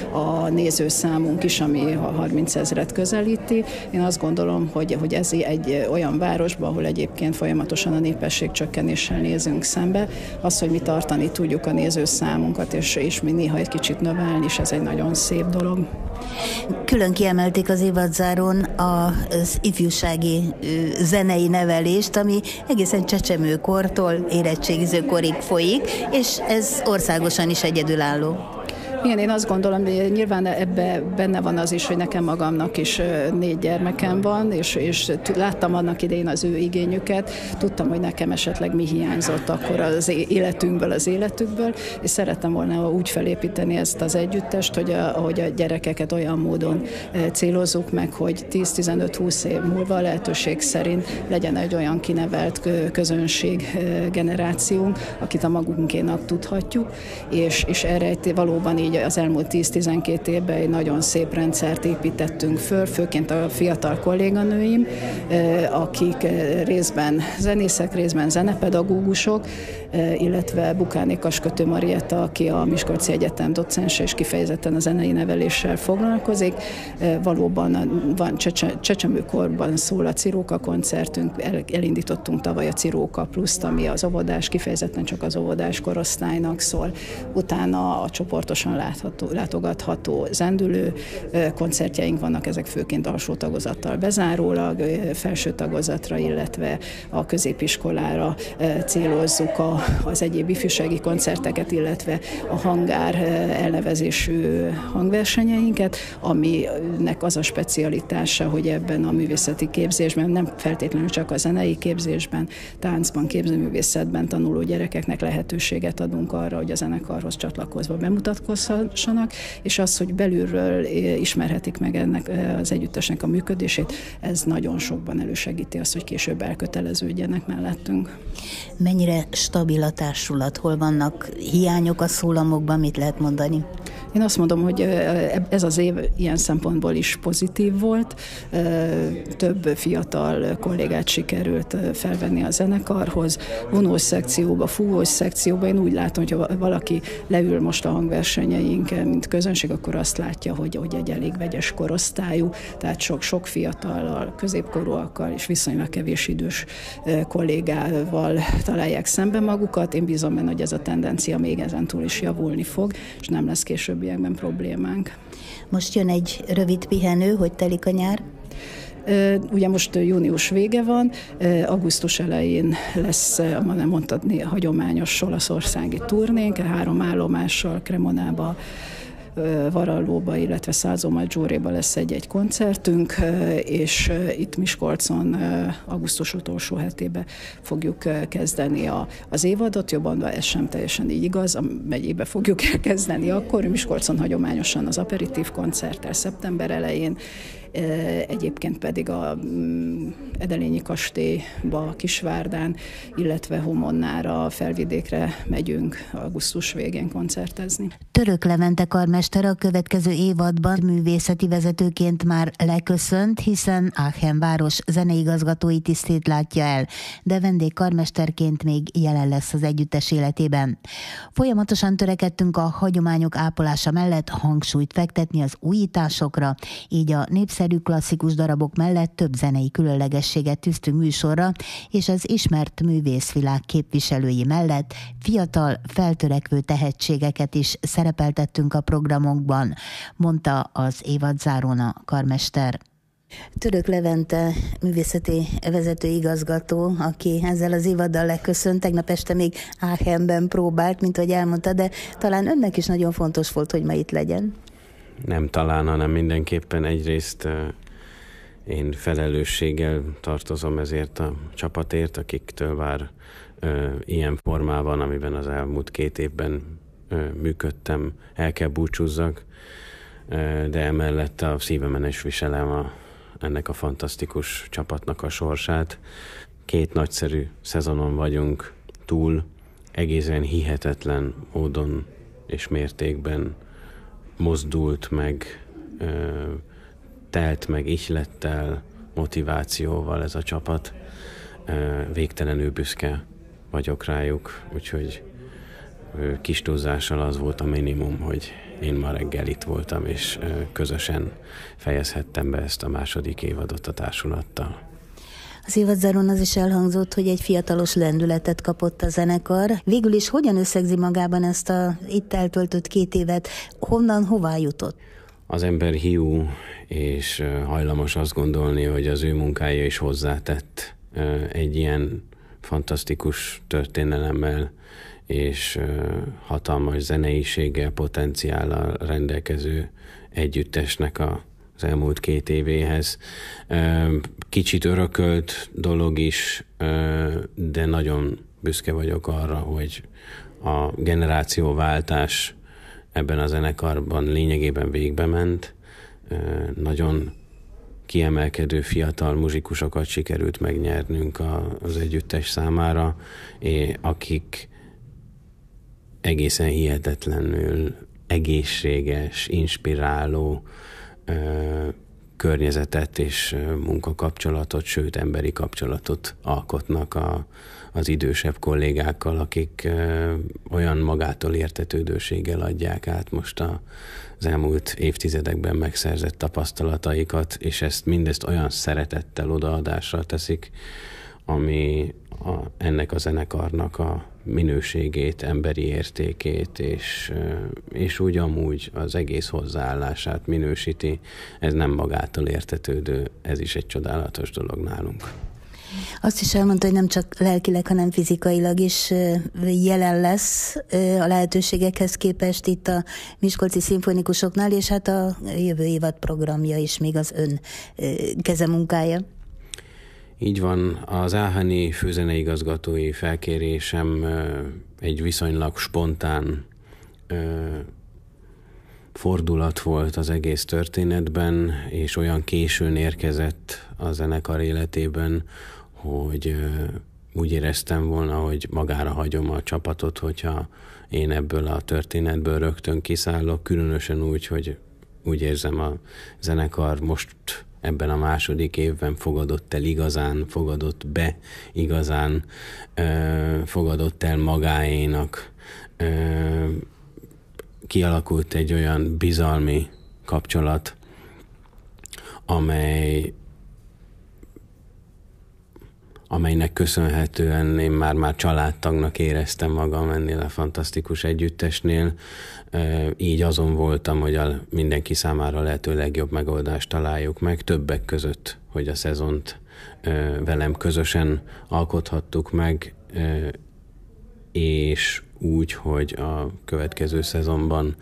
a nézőszámunk is, ami 30 000-et közelíti. Én azt gondolom, hogy ez egy olyan városban, ahol egyébként folyamatosan a népességcsökkenéssel nézünk szembe, az, hogy mi tartani tudjuk a nézőszámunkat, és mi néha egy kicsit növelni, és ez egy nagyon szép dolog. Külön kiemelték az évadzárón az ifjúsági zenei nevelést, ami egészen csecsemőkortól érettségizőkorig folyik, és ez országosan is egyedülálló. Igen, én azt gondolom, hogy nyilván ebben benne van az is, hogy nekem magamnak is 4 gyermekem van, és láttam annak idején az ő igényüket, tudtam, hogy nekem esetleg mi hiányzott akkor az életünkből, az életükből, és szerettem volna úgy felépíteni ezt az együttest, hogy a gyerekeket olyan módon célozzuk meg, hogy 10-15-20 év múlva lehetőség szerint legyen egy olyan kinevelt közönség generációnk, akit a magunkénak tudhatjuk, és erre valóban így az elmúlt 10-12 évben egy nagyon szép rendszert építettünk föl, főként a fiatal kolléganőim, akik részben zenészek, részben zenepedagógusok, illetve Bukáné Kaskötő Marietta, aki a Miskolci Egyetem docense és kifejezetten a zenei neveléssel foglalkozik. Valóban van csecsemőkorban szól a Ciróka koncertünk, elindítottunk tavaly a Ciróka Pluszt, ami az óvodás, kifejezetten csak az óvodás korosztálynak szól. Utána a csoportosan látogatható zendülő koncertjeink vannak, ezek főként alsó tagozattal bezárólag, felső tagozatra, illetve a középiskolára célozzuk a az egyéb ifjúsági koncerteket, illetve a hangár elnevezésű hangversenyeinket, aminek az a specialitása, hogy ebben a művészeti képzésben, nem feltétlenül csak a zenei képzésben, táncban, képzőművészetben tanuló gyerekeknek lehetőséget adunk arra, hogy a zenekarhoz csatlakozva bemutatkozhassanak, és az, hogy belülről ismerhetik meg ennek az együttesnek a működését, ez nagyon sokban elősegíti azt, hogy később elköteleződjenek mellettünk. Mennyire stabil a társulat? Hol vannak hiányok a szólamokban? Mit lehet mondani? Én azt mondom, hogy ez az év ilyen szempontból is pozitív volt. Több fiatal kollégát sikerült felvenni a zenekarhoz. Vonós szekcióba, fúvós szekcióba. Én úgy látom, hogy ha valaki leül most a hangversenyeinken, mint közönség, akkor azt látja, hogy egy elég vegyes korosztályú, tehát sok fiatallal, középkorúakkal és viszonylag kevés idős kollégával találják szembe magukat. Én bízom benne, hogy ez a tendencia még ezentúl is javulni fog, és nem lesz későbbiekben problémánk. Most jön egy rövid pihenő, hogy telik a nyár? Ugye most június vége van, augusztus elején lesz, nem mondhatni, hagyományos olaszországi turnénk, 3 állomással Cremonába, Varallóba, illetve Salzo Maggioreba lesz egy koncertünk, és itt Miskolcon augusztus utolsó hetében fogjuk kezdeni az évadot, jobban ez sem teljesen így igaz, a megyébe fogjuk elkezdeni akkor, Miskolcon hagyományosan az aperitív koncerttel szeptember elején, egyébként pedig a Edelényi kastélyba, Kisvárdán, illetve Homonnára, Felvidékre megyünk augusztus végén koncertezni. Török Levente karmester a következő évadban művészeti vezetőként már leköszönt, hiszen Aachen város zeneigazgatói tisztét látja el, de vendégkarmesterként még jelen lesz az együttes életében. Folyamatosan törekedtünk a hagyományok ápolása mellett hangsúlyt fektetni az újításokra, így a népszerű klasszikus darabok mellett több zenei különlegességet tűztünk műsorra, és az ismert művészvilág képviselői mellett fiatal, feltörekvő tehetségeket is szerepeltettünk a programokban, mondta az évadzáron a karmester. Török Levente művészeti vezetőigazgató, aki ezzel az évaddal leköszönt, tegnap este még Aachenben próbált, mint ahogy elmondta, de talán önnek is nagyon fontos volt, hogy ma itt legyen. Nem talán, hanem mindenképpen egyrészt én felelősséggel tartozom ezért a csapatért, akiktől már ilyen formában, amiben az elmúlt 2 évben működtem, el kell búcsúzzak, de emellett a szívemen is viselem ennek a fantasztikus csapatnak a sorsát. 2 nagyszerű szezonon vagyunk túl, egészen hihetetlen módon és mértékben mozdult meg, telt meg ihlettel, motivációval ez a csapat. Végtelenül büszke vagyok rájuk, úgyhogy kis túlzással az volt a minimum, hogy én ma reggel itt voltam, és közösen fejezhettem be ezt a második évadot a társulattal. Az évadzáron az is elhangzott, hogy egy fiatalos lendületet kapott a zenekar. Végül is hogyan összegzi magában ezt a itt eltöltött 2 évet? Honnan, hová jutott? Az ember hiú, és hajlamos azt gondolni, hogy az ő munkája is hozzátett egy ilyen fantasztikus történelemmel és hatalmas zeneiséggel, potenciállal rendelkező együttesnek az elmúlt 2 évéhez. Kicsit örökölt dolog is, de nagyon büszke vagyok arra, hogy a generációváltás ebben a zenekarban lényegében végbe ment. Nagyon kiemelkedő fiatal muzsikusokat sikerült megnyernünk az együttes számára, akik egészen hihetetlenül egészséges, inspiráló környezetet és munkakapcsolatot, sőt emberi kapcsolatot alkotnak az idősebb kollégákkal, akik olyan magától értetődőséggel adják át most az elmúlt évtizedekben megszerzett tapasztalataikat, és mindezt olyan szeretettel odaadásra teszik, ami ennek a zenekarnak a minőségét, emberi értékét, és úgy amúgy az egész hozzáállását minősíti. Ez nem magától értetődő, ez is egy csodálatos dolog nálunk. Azt is elmondta, hogy nem csak lelkileg, hanem fizikailag is jelen lesz a lehetőségekhez képest itt a miskolci szimfonikusoknál, és hát a jövő évad programja is még az ön kezemunkája. Így van, az Áhani főzeneigazgatói felkérésem egy viszonylag spontán fordulat volt az egész történetben, és olyan későn érkezett a zenekar életében, hogy úgy éreztem volna, hogy magára hagyom a csapatot, hogyha én ebből a történetből rögtön kiszállok, különösen úgy, hogy úgy érzem, a zenekar most ebben a második évben fogadott el igazán, fogadott be igazán, fogadott el magáénak, kialakult egy olyan bizalmi kapcsolat, amelynek köszönhetően én már családtagnak éreztem magam ennél a fantasztikus együttesnél. Így azon voltam, hogy mindenki számára lehető legjobb megoldást találjuk meg, többek között, hogy a szezont velem közösen alkothattuk meg, és úgy, hogy a következő szezonban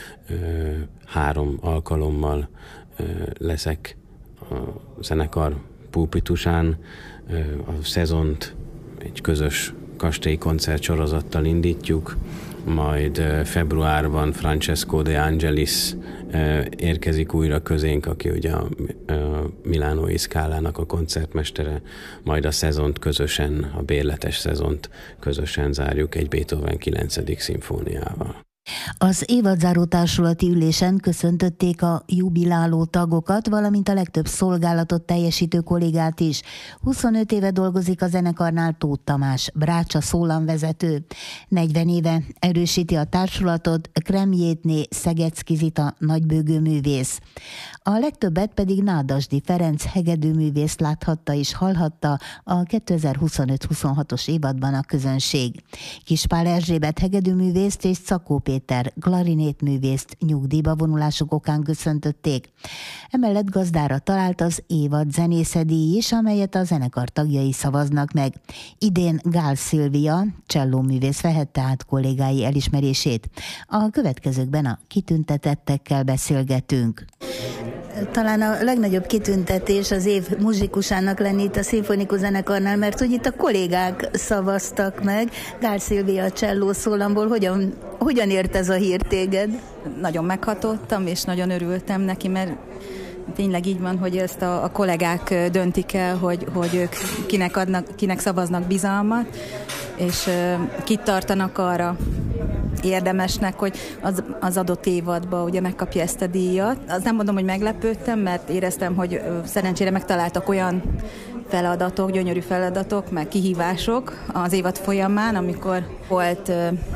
3 alkalommal leszek a zenekar pulpitusán. A szezont egy közös kastély koncertsorozattal indítjuk, majd februárban Francesco De Angelis érkezik újra közénk, aki ugye a Milánói Scálának a koncertmestere, majd a szezont közösen, a bérletes szezont közösen zárjuk egy Beethoven 9. szimfóniával. Az évadzáró társulati ülésen köszöntötték a jubiláló tagokat, valamint a legtöbb szolgálatot teljesítő kollégát is. 25 éve dolgozik a zenekarnál Tóth Tamás, Brácsa szólamvezető. 40 éve erősíti a társulatot Kremjétné Szegecki Zita nagybőgő művész. A legtöbbet pedig Nádasdy Ferenc hegedűművész láthatta és hallhatta a 2025-26-os évadban a közönség. Kispál Erzsébet hegedűművészt és Czakó Péter klarinétművészt nyugdíjba vonulásuk okán köszöntötték. Emellett gazdára talált az évad zenészedíj is, amelyet a zenekar tagjai szavaznak meg. Idén Gál Szilvia csellóművész vehette át kollégái elismerését. A következőkben a kitüntetettekkel beszélgetünk. Talán a legnagyobb kitüntetés az év muzsikusának lenni itt a szimfonikus zenekarnál, mert hogy itt a kollégák szavaztak meg. Gál Szilvia cselló szólamból, hogyan ért ez a hír téged? Nagyon meghatottam, és nagyon örültem neki, mert tényleg így van, hogy ezt a kollégák döntik el, hogy ők kinek szavaznak bizalmat, és kit tartanak arra érdemesnek, hogy az adott évadban ugye megkapja ezt a díjat. Azt nem mondom, hogy meglepődtem, mert éreztem, hogy szerencsére megtaláltak olyan feladatok, gyönyörű feladatok, meg kihívások az évad folyamán, amikor volt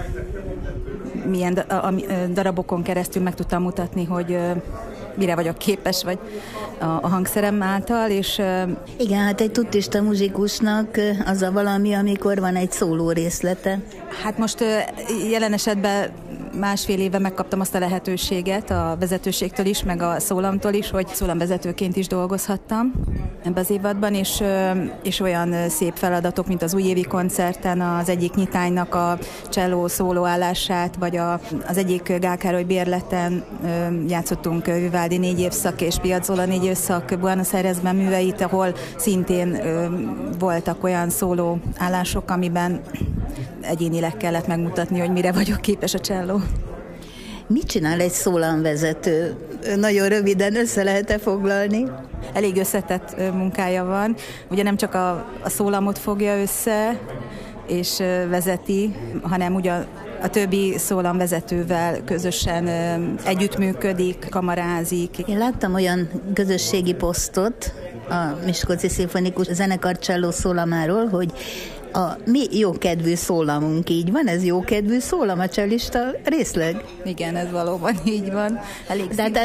milyen darabokon keresztül meg tudtam mutatni, hogy mire vagyok képes, vagy a hangszerem által, és... Igen, hát egy tuttista muzsikusnak az a valami, amikor van egy szóló részlete. Hát most jelen esetben másfél éve megkaptam azt a lehetőséget a vezetőségtől is, meg a szólamtól is, hogy szólamvezetőként is dolgozhattam ebben az évadban, és olyan szép feladatok, mint az újévi koncerten az egyik nyitánynak a cselló szólóállását, vagy az egyik Gál Károly bérleten játszottunk Vivaldi 4 évszak és Piazzolla 4 évszak Buenos Airesben műveit, ahol szintén voltak olyan szólóállások, amiben egyénileg kellett megmutatni, hogy mire vagyok képes a cselló. Mit csinál egy szólamvezető? Nagyon röviden össze lehet-e foglalni? Elég összetett munkája van. Ugye nem csak a szólamot fogja össze és vezeti, hanem ugye a többi szólamvezetővel közösen együttműködik, kamarázik. Én láttam olyan közösségi posztot a Miskolci Szimfonikus Zenekar cselló szólamáról, hogy a mi jókedvű szólamunk, így van? Ez jókedvű szólam, a csellista részleg? Igen, ez valóban így van. De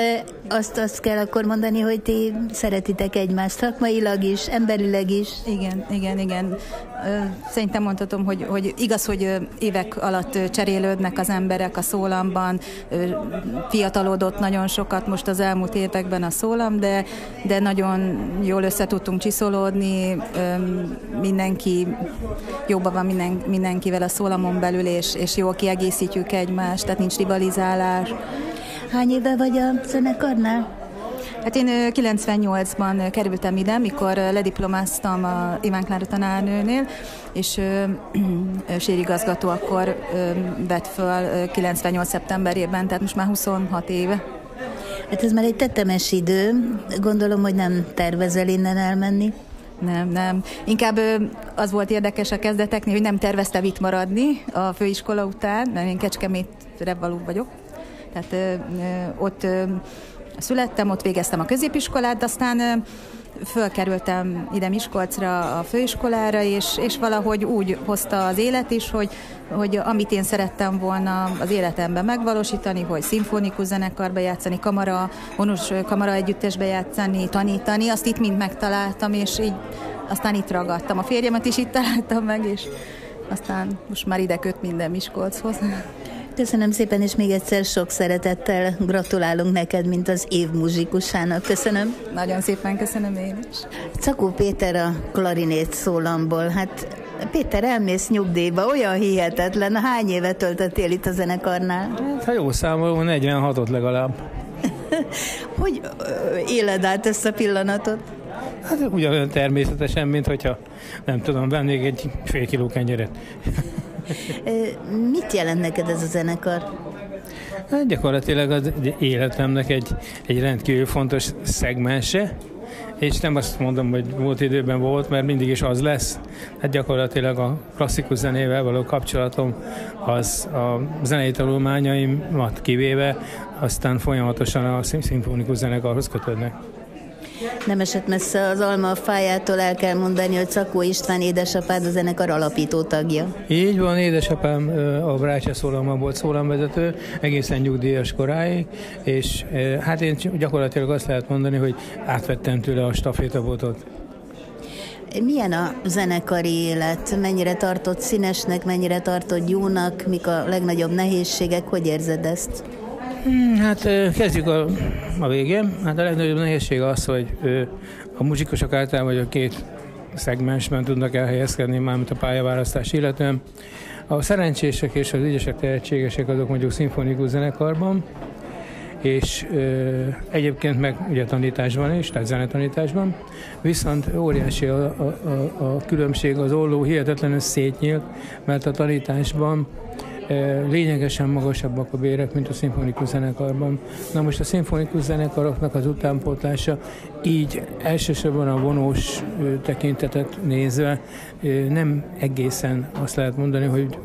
Azt kell akkor mondani, hogy ti szeretitek egymást szakmailag is, emberileg is. Igen. Szerintem mondhatom, hogy igaz, hogy évek alatt cserélődnek az emberek a szólamban, fiatalodott nagyon sokat most az elmúlt években a szólam, de nagyon jól össze tudtunk csiszolódni, mindenki jobban van mindenkivel a szólamon belül, és jól kiegészítjük egymást, tehát nincs rivalizálás. Hány éve vagy a zenekarnál? Hát én 98-ban kerültem ide, mikor lediplomáztam a Iván Klára tanárnőnél, és sérigazgató akkor vett föl 98. szeptemberében, tehát most már 26 éve. Hát ez már egy tetemes idő, gondolom, hogy nem tervezel innen elmenni. Nem. Inkább az volt érdekes a kezdeteknél, hogy nem terveztem itt maradni a főiskola után, mert én Kecskemétre való vagyok. Tehát ott születtem, ott végeztem a középiskolát, aztán fölkerültem ide Miskolcra a főiskolára, és valahogy úgy hozta az élet is, hogy amit én szerettem volna az életemben megvalósítani, hogy szimfonikus zenekarba játszani, vonós kamara együttesbe játszani, tanítani, azt itt mind megtaláltam, és így aztán itt ragadtam. A férjemet is itt találtam meg, és aztán most már ide köt minden Miskolchoz. Köszönöm szépen, és még egyszer sok szeretettel gratulálunk neked, mint az év muzsikusának. Köszönöm. Nagyon szépen köszönöm én is. Czakó Péter a klarinét szólamból. Hát Péter, elmész nyugdíjba, olyan hihetetlen. Hány évet töltöttél itt a zenekarnál? Hát, ha jó számolom, 46-ot legalább. Hogy éled át ezt a pillanatot? Hát ugyanolyan természetesen, mint hogyha nem tudom, vennék egy fél kiló kenyeret. Mit jelent neked ez a zenekar? Hát gyakorlatilag az életemnek egy rendkívül fontos szegmense, és nem azt mondom, hogy múlt időben volt, mert mindig is az lesz. Hát gyakorlatilag a klasszikus zenével való kapcsolatom az a zenei tanulmányaimat kivéve, aztán folyamatosan a szimfonikus zenekarhoz kötődnek. Nem esett messze az alma a fájától, el kell mondani, hogy Czakó István édesapád a zenekar alapító tagja. Így van, édesapám a Brácsa szólamban volt szólamvezető, egészen nyugdíjas koráig, és hát én gyakorlatilag azt lehet mondani, hogy átvettem tőle a stafétabotot. Milyen a zenekari élet? Mennyire tartott színesnek, mennyire tartott jónak? Mik a legnagyobb nehézségek? Hogy érzed ezt? Hát kezdjük a végén. Hát a legnagyobb nehézség az, hogy a muzsikusok általában a két szegmensben tudnak elhelyezkedni, mármint a pályaválasztás illetően. A szerencsések és az ügyesek, tehetségesek azok mondjuk szimfonikus zenekarban, és egyébként meg ugye tanításban is, tehát zenetanításban, viszont óriási a különbség, az olló hihetetlenül szétnyílt, mert a tanításban lényegesen magasabbak a bérek, mint a szimfonikus zenekarban. Na most a szimfonikus zenekaroknak az utánpótlása így elsősorban a vonós tekintetet nézve nem egészen azt lehet mondani, hogy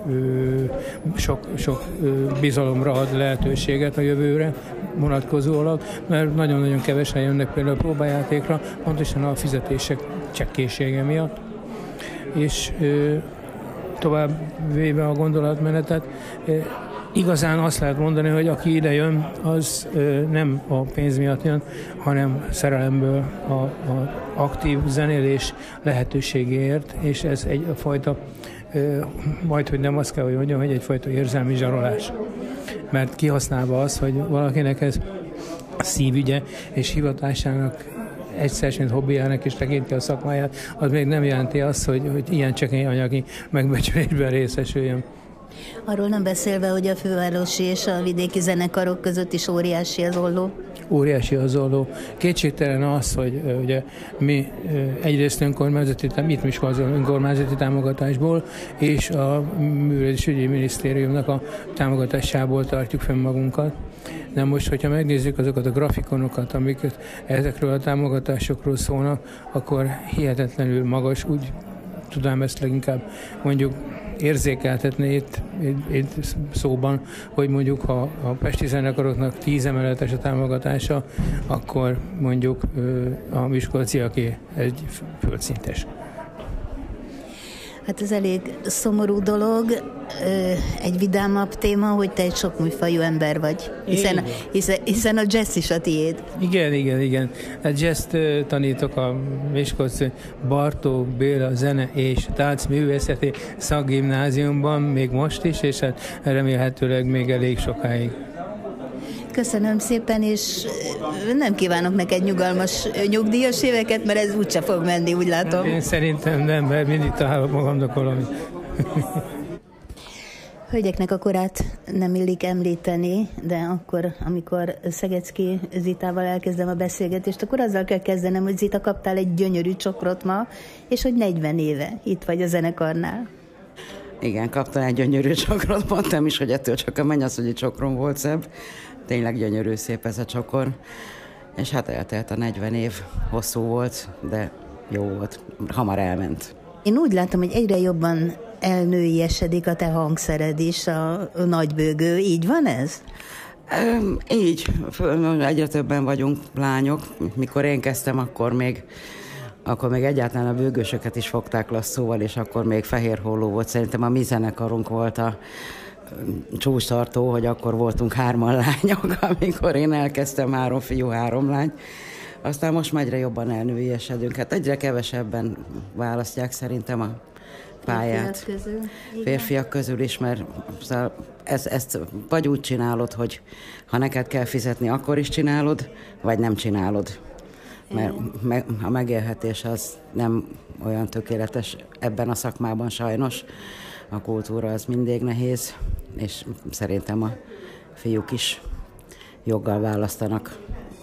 sok bizalomra ad lehetőséget a jövőre vonatkozólag, mert nagyon-nagyon kevesen jönnek például a próbajátékra, pontosan a fizetések csekkésége miatt. És tovább véve a gondolatmenetet, igazán azt lehet mondani, hogy aki ide jön, az nem a pénz miatt jön, hanem szerelemből a aktív zenélés lehetőségéért, és ez egyfajta, majdhogy nem azt kell, hogy mondjam, hogy egyfajta érzelmi zsarolás. Mert kihasználva az, hogy valakinek ez szívügye és hivatásának egyszer, mint hobbiának is tekinti a szakmáját, az még nem jelenti azt, hogy ilyen csekély anyagi megbecsülésben részesüljön. Arról nem beszélve, hogy a fővárosi és a vidéki zenekarok között is óriási az olló. Óriási az olló. Kétségtelen az, hogy ugye mi egyrészt itt önkormányzati támogatásból és a Művelődésügyi Minisztériumnak a támogatásából tartjuk fenn magunkat. De most, hogyha megnézzük azokat a grafikonokat, amiket ezekről a támogatásokról szólnak, akkor hihetetlenül magas, úgy tudom ezt leginkább mondjuk érzékeltetni itt szóban, hogy mondjuk ha a pesti zenekaroknak 10 emeletes a támogatása, akkor mondjuk a miskolciaké egy földszintes. Hát ez elég szomorú dolog, egy vidámabb téma, hogy te egy sokműfajú ember vagy, hiszen a jazz is a tiéd. Igen. A jazzt tanítok a Miskolci Bartók Béla Zene és Táncművészeti Szakgimnáziumban, még most is, és hát remélhetőleg még elég sokáig. Köszönöm szépen, és nem kívánok neked nyugalmas nyugdíjas éveket, mert ez úgyse fog menni, úgy látom. Én szerintem nem, mert mindig találok magamnak valamit. Hölgyeknek a korát nem illik említeni, de akkor, amikor Szegecki Zitával elkezdem a beszélgetést, akkor azzal kell kezdenem, hogy Zita, kaptál egy gyönyörű csokrot ma, és hogy 40 éve itt vagy a zenekarnál. Igen, kaptam egy gyönyörű csokrot, mondtam is, hogy ettől csak a mennyasszonyi csokrom volt szebb. Tényleg gyönyörű, szép ez a csokor. És hát eltelt a 40 év, hosszú volt, de jó volt, hamar elment. Én úgy látom, hogy egyre jobban elnőiesedik a te hangszered is, a nagybőgő. Így van ez? Így. Egyre többen vagyunk lányok. Mikor én kezdtem, akkor még egyáltalán a bőgősöket is fogták lasszóval, és akkor még fehér holló volt. Szerintem a mi zenekarunk volt a csúcstartó, hogy akkor voltunk 3 lányok, amikor én elkezdtem, 3 fiú, 3 lány. Aztán most már egyre jobban elnőiesedünk. Hát egyre kevesebben választják szerintem a pályát. Férfiak közül is, mert ezt vagy úgy csinálod, hogy ha neked kell fizetni, akkor is csinálod, vagy nem csinálod. Mert a megélhetés az nem olyan tökéletes ebben a szakmában sajnos. A kultúra az mindig nehéz, és szerintem a fiúk is joggal választanak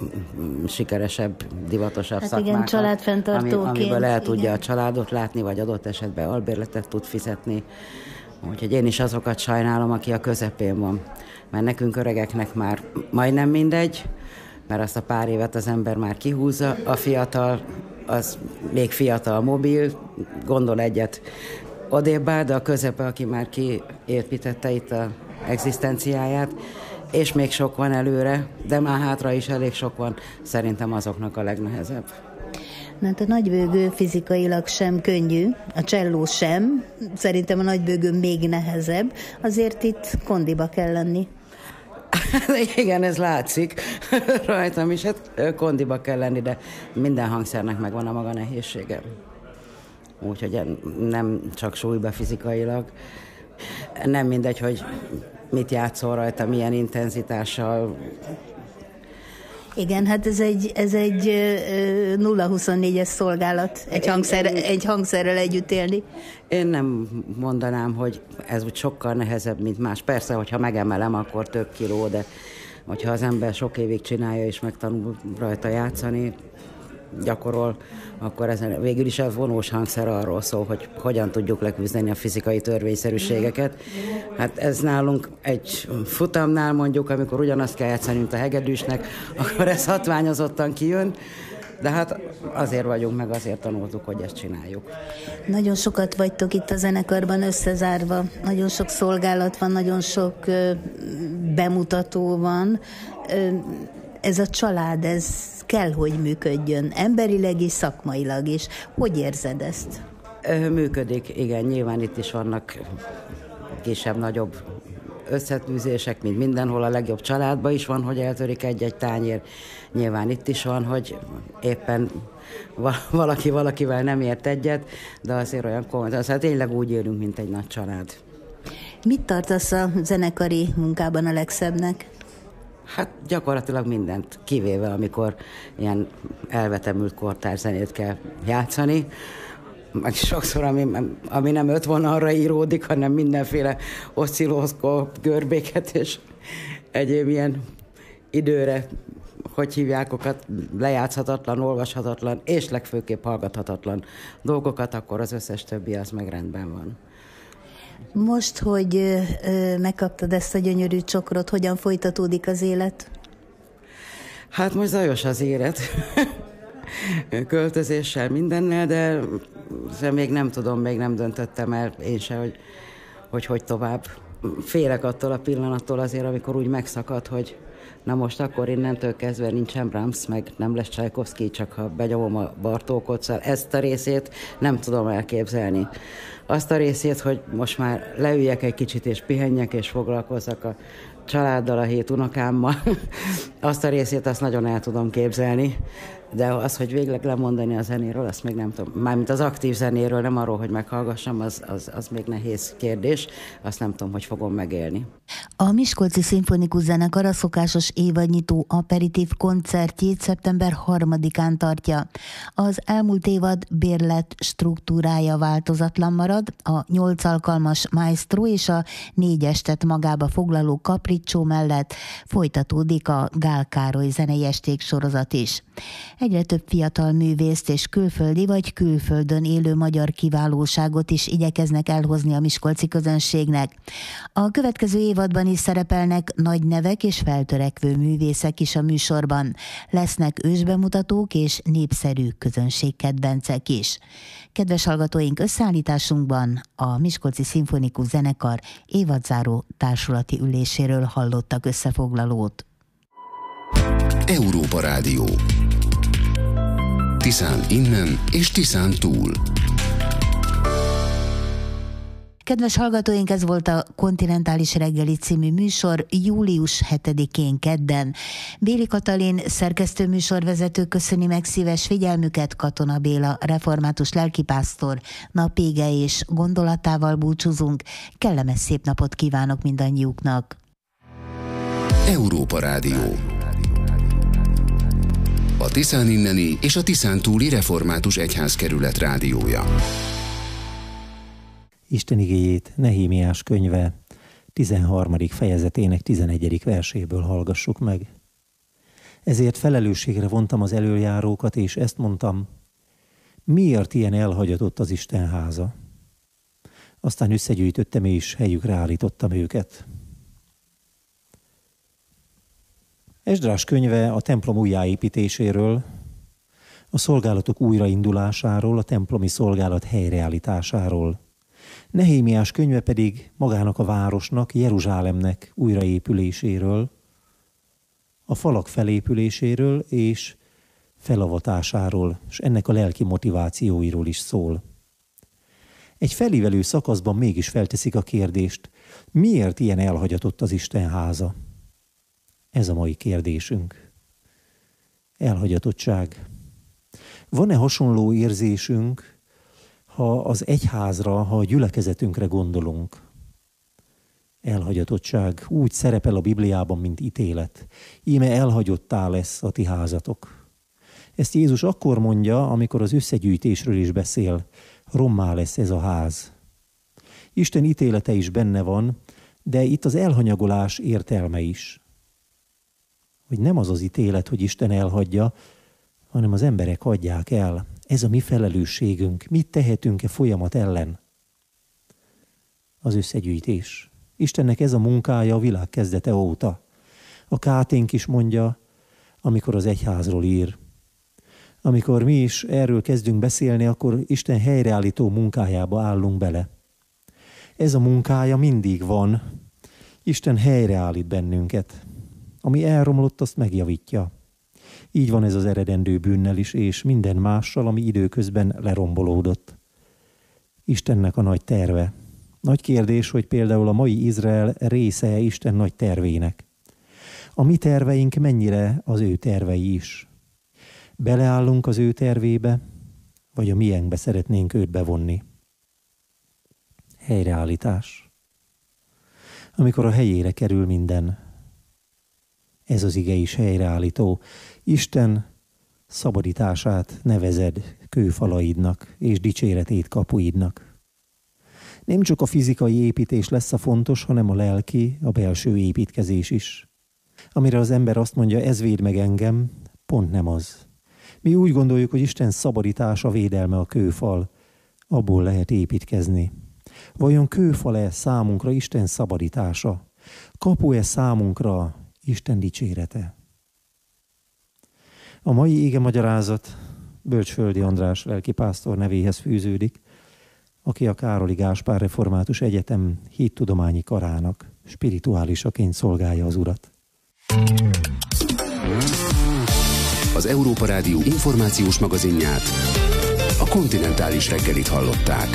sikeresebb, divatosabb szakmákat. Igen, családfenntartóként. Amiből el tudja a családot látni, vagy adott esetben albérletet tud fizetni. Úgyhogy én is azokat sajnálom, aki a közepén van. Mert nekünk öregeknek már majdnem mindegy, mert azt a pár évet az ember már kihúzza, a fiatal, az még fiatal, mobil, gondol egyet odébb áll, de a közepe, aki már kiépítette itt az egzisztenciáját, és még sok van előre, de már hátra is elég sok van, szerintem azoknak a legnehezebb. Hát a nagybőgő fizikailag sem könnyű, a cselló sem, szerintem a nagybőgő még nehezebb, azért itt kondiba kell lenni. Igen, ez látszik rajtam is, hát kondiba kell lenni, de minden hangszernek megvan a maga nehézsége. Úgyhogy nem csak súlyba fizikailag. Nem mindegy, hogy mit játszol rajta, milyen intenzitással. Igen, hát ez egy 0-24-es szolgálat, egy hangszerrel együtt élni. Én nem mondanám, hogy ez úgy sokkal nehezebb, mint más. Persze, hogyha megemelem, akkor több kiló, de hogyha az ember sok évig csinálja és megtanul rajta játszani, gyakorol, akkor ezen végül is a vonós hangszer arról szól, hogy hogyan tudjuk leküzdeni a fizikai törvényszerűségeket. Hát ez nálunk egy futamnál mondjuk, amikor ugyanazt kell játszani, mint a hegedűsnek, akkor ez hatványozottan kijön, de hát azért vagyunk meg, azért tanultuk, hogy ezt csináljuk. Nagyon sokat vagytok itt a zenekarban összezárva, nagyon sok szolgálat van, nagyon sok bemutató van. Ez a család, ez kell, hogy működjön, emberileg és szakmailag is. Hogy érzed ezt? Működik, igen, nyilván itt is vannak kisebb-nagyobb összetűzések, mint mindenhol, a legjobb családban is van, hogy eltörik egy-egy tányér. Nyilván itt is van, hogy éppen valaki valakivel nem ért egyet, de azért olyan komoly. Hát tényleg úgy élünk, mint egy nagy család. Mit tartasz a zenekari munkában a legszebbnek? Hát gyakorlatilag mindent, kivéve amikor ilyen elvetemült kortárszenét kell játszani, meg sokszor, ami nem 5 vonalra íródik, hanem mindenféle oszcillószkóp, görbéket és egyéb ilyen időre, hogy hívják okat, lejátszhatatlan, olvashatatlan, és legfőképp hallgathatatlan dolgokat, akkor az összes többi az meg rendben van. Most, hogy megkaptad ezt a gyönyörű csokrot, hogyan folytatódik az élet? Hát most zajos az élet. Költözéssel, mindennel, de még nem tudom, még nem döntöttem el én se, hogy tovább. félek attól a pillanattól azért, amikor úgy megszakad, hogy na most akkor innentől kezdve nincsen Brahms, meg nem lesz Csajkovszky, csak ha benyomom a Bartókot, ezt a részét nem tudom elképzelni. Azt a részét, hogy most már leüljek egy kicsit, és pihenjek, és foglalkozzak a családdal, a 7 unokámmal, azt a részét azt nagyon el tudom képzelni, de az, hogy végleg lemondani a zenéről, azt még nem tudom. Mármint az aktív zenéről, nem arról, hogy meghallgassam, az még nehéz kérdés, azt nem tudom, hogy fogom megélni. A Miskolci Szimfonikus Zenekar a szokásos évadnyitó aperitív koncertjét szeptember 3-án tartja. Az elmúlt évad bérlet struktúrája változatlan marad, a 8 alkalmas maestro és a 4 estet magába foglaló capriccio mellett folytatódik a Gál Károly zenei esték sorozat is. Egyre több fiatal művészt és külföldi vagy külföldön élő magyar kiválóságot is igyekeznek elhozni a miskolci közönségnek. A következő évadban is szerepelnek nagy nevek és feltörekvő művészek is a műsorban. Lesznek ősbemutatók és népszerű közönségkedvencek is. Kedves hallgatóink, összeállításunkban a Miskolci Szimfonikus Zenekar évadzáró társulati üléséről hallottak összefoglalót. Európa Rádió. Tiszán innen és Tiszán túl. Kedves hallgatóink, ez volt a Kontinentális reggeli című műsor július 7-én kedden. Béli Katalin szerkesztő műsorvezető köszöni meg szíves figyelmüket, Katona Béla református lelkipásztor napége és gondolatával búcsúzunk. Kellemes szép napot kívánok mindannyiuknak. Európa Rádió. A Tiszán inneni és a Tiszán túli református egyházkerület rádiója. Isten igéjét Nehémiás könyve 13. fejezetének 11. verséből hallgassuk meg. Ezért felelősségre vontam az elöljárókat, és ezt mondtam: miért ilyen elhagyatott az Isten háza? Aztán összegyűjtöttem, és helyükre állítottam őket. Esdrás könyve a templom újjáépítéséről, a szolgálatok újraindulásáról, a templomi szolgálat helyreállításáról. Nehémiás könyve pedig magának a városnak, Jeruzsálemnek újraépüléséről, a falak felépüléséről és felavatásáról, és ennek a lelki motivációiról is szól. Egy felívelő szakaszban mégis felteszik a kérdést: miért ilyen elhagyatott az Isten háza? Ez a mai kérdésünk. Elhagyatottság. Van-e hasonló érzésünk, ha az egyházra, ha a gyülekezetünkre gondolunk? Elhagyatottság úgy szerepel a Bibliában, mint ítélet. Íme elhagyottá lesz a ti házatok. Ezt Jézus akkor mondja, amikor az összegyűjtésről is beszél. Rommá lesz ez a ház. Isten ítélete is benne van, de itt az elhanyagolás értelme is. Hogy nem az az ítélet, hogy Isten elhagyja, hanem az emberek hagyják el. Ez a mi felelősségünk. Mit tehetünk-e folyamat ellen? Az összegyűjtés. Istennek ez a munkája a világ kezdete óta. A Káténk is mondja, amikor az egyházról ír. Amikor mi is erről kezdünk beszélni, akkor Isten helyreállító munkájába állunk bele. Ez a munkája mindig van. Isten helyreállít bennünket. Ami elromlott, azt megjavítja. Így van ez az eredendő bűnnel is, és minden mással, ami időközben lerombolódott. Istennek a nagy terve. Nagy kérdés, hogy például a mai Izrael része Isten nagy tervének. A mi terveink mennyire az ő tervei is. Beleállunk az ő tervébe, vagy a miénkbe szeretnénk őt bevonni. Helyreállítás. Amikor a helyére kerül minden. Ez az ige is helyreállító. Isten szabadítását nevezed kőfalaidnak, és dicséretét kapuidnak. Nem csak a fizikai építés lesz a fontos, hanem a lelki, a belső építkezés is. Amire az ember azt mondja, ez véd meg engem, pont nem az. Mi úgy gondoljuk, hogy Isten szabadítása, védelme a kőfal, abból lehet építkezni. Vajon kőfal-e számunkra Isten szabadítása? Kapu-e számunkra Isten dicsérete? A mai ige magyarázat Bölcsföldi András lelkipásztor nevéhez fűződik. aki a Károli Gáspár Református Egyetem Hittudományi Karának spirituálisaként szolgálja az Urat. Az Európa Rádió információs magazinját, a Kontinentális reggelit hallották.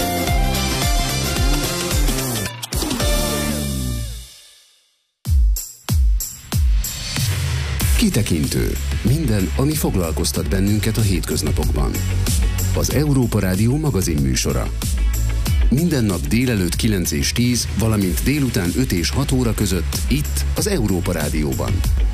Kitekintő. Minden, ami foglalkoztat bennünket a hétköznapokban. Az Európa Rádió magazin műsora. Minden nap délelőtt 9 és 10, valamint délután 5 és 6 óra között itt az Európa Rádióban.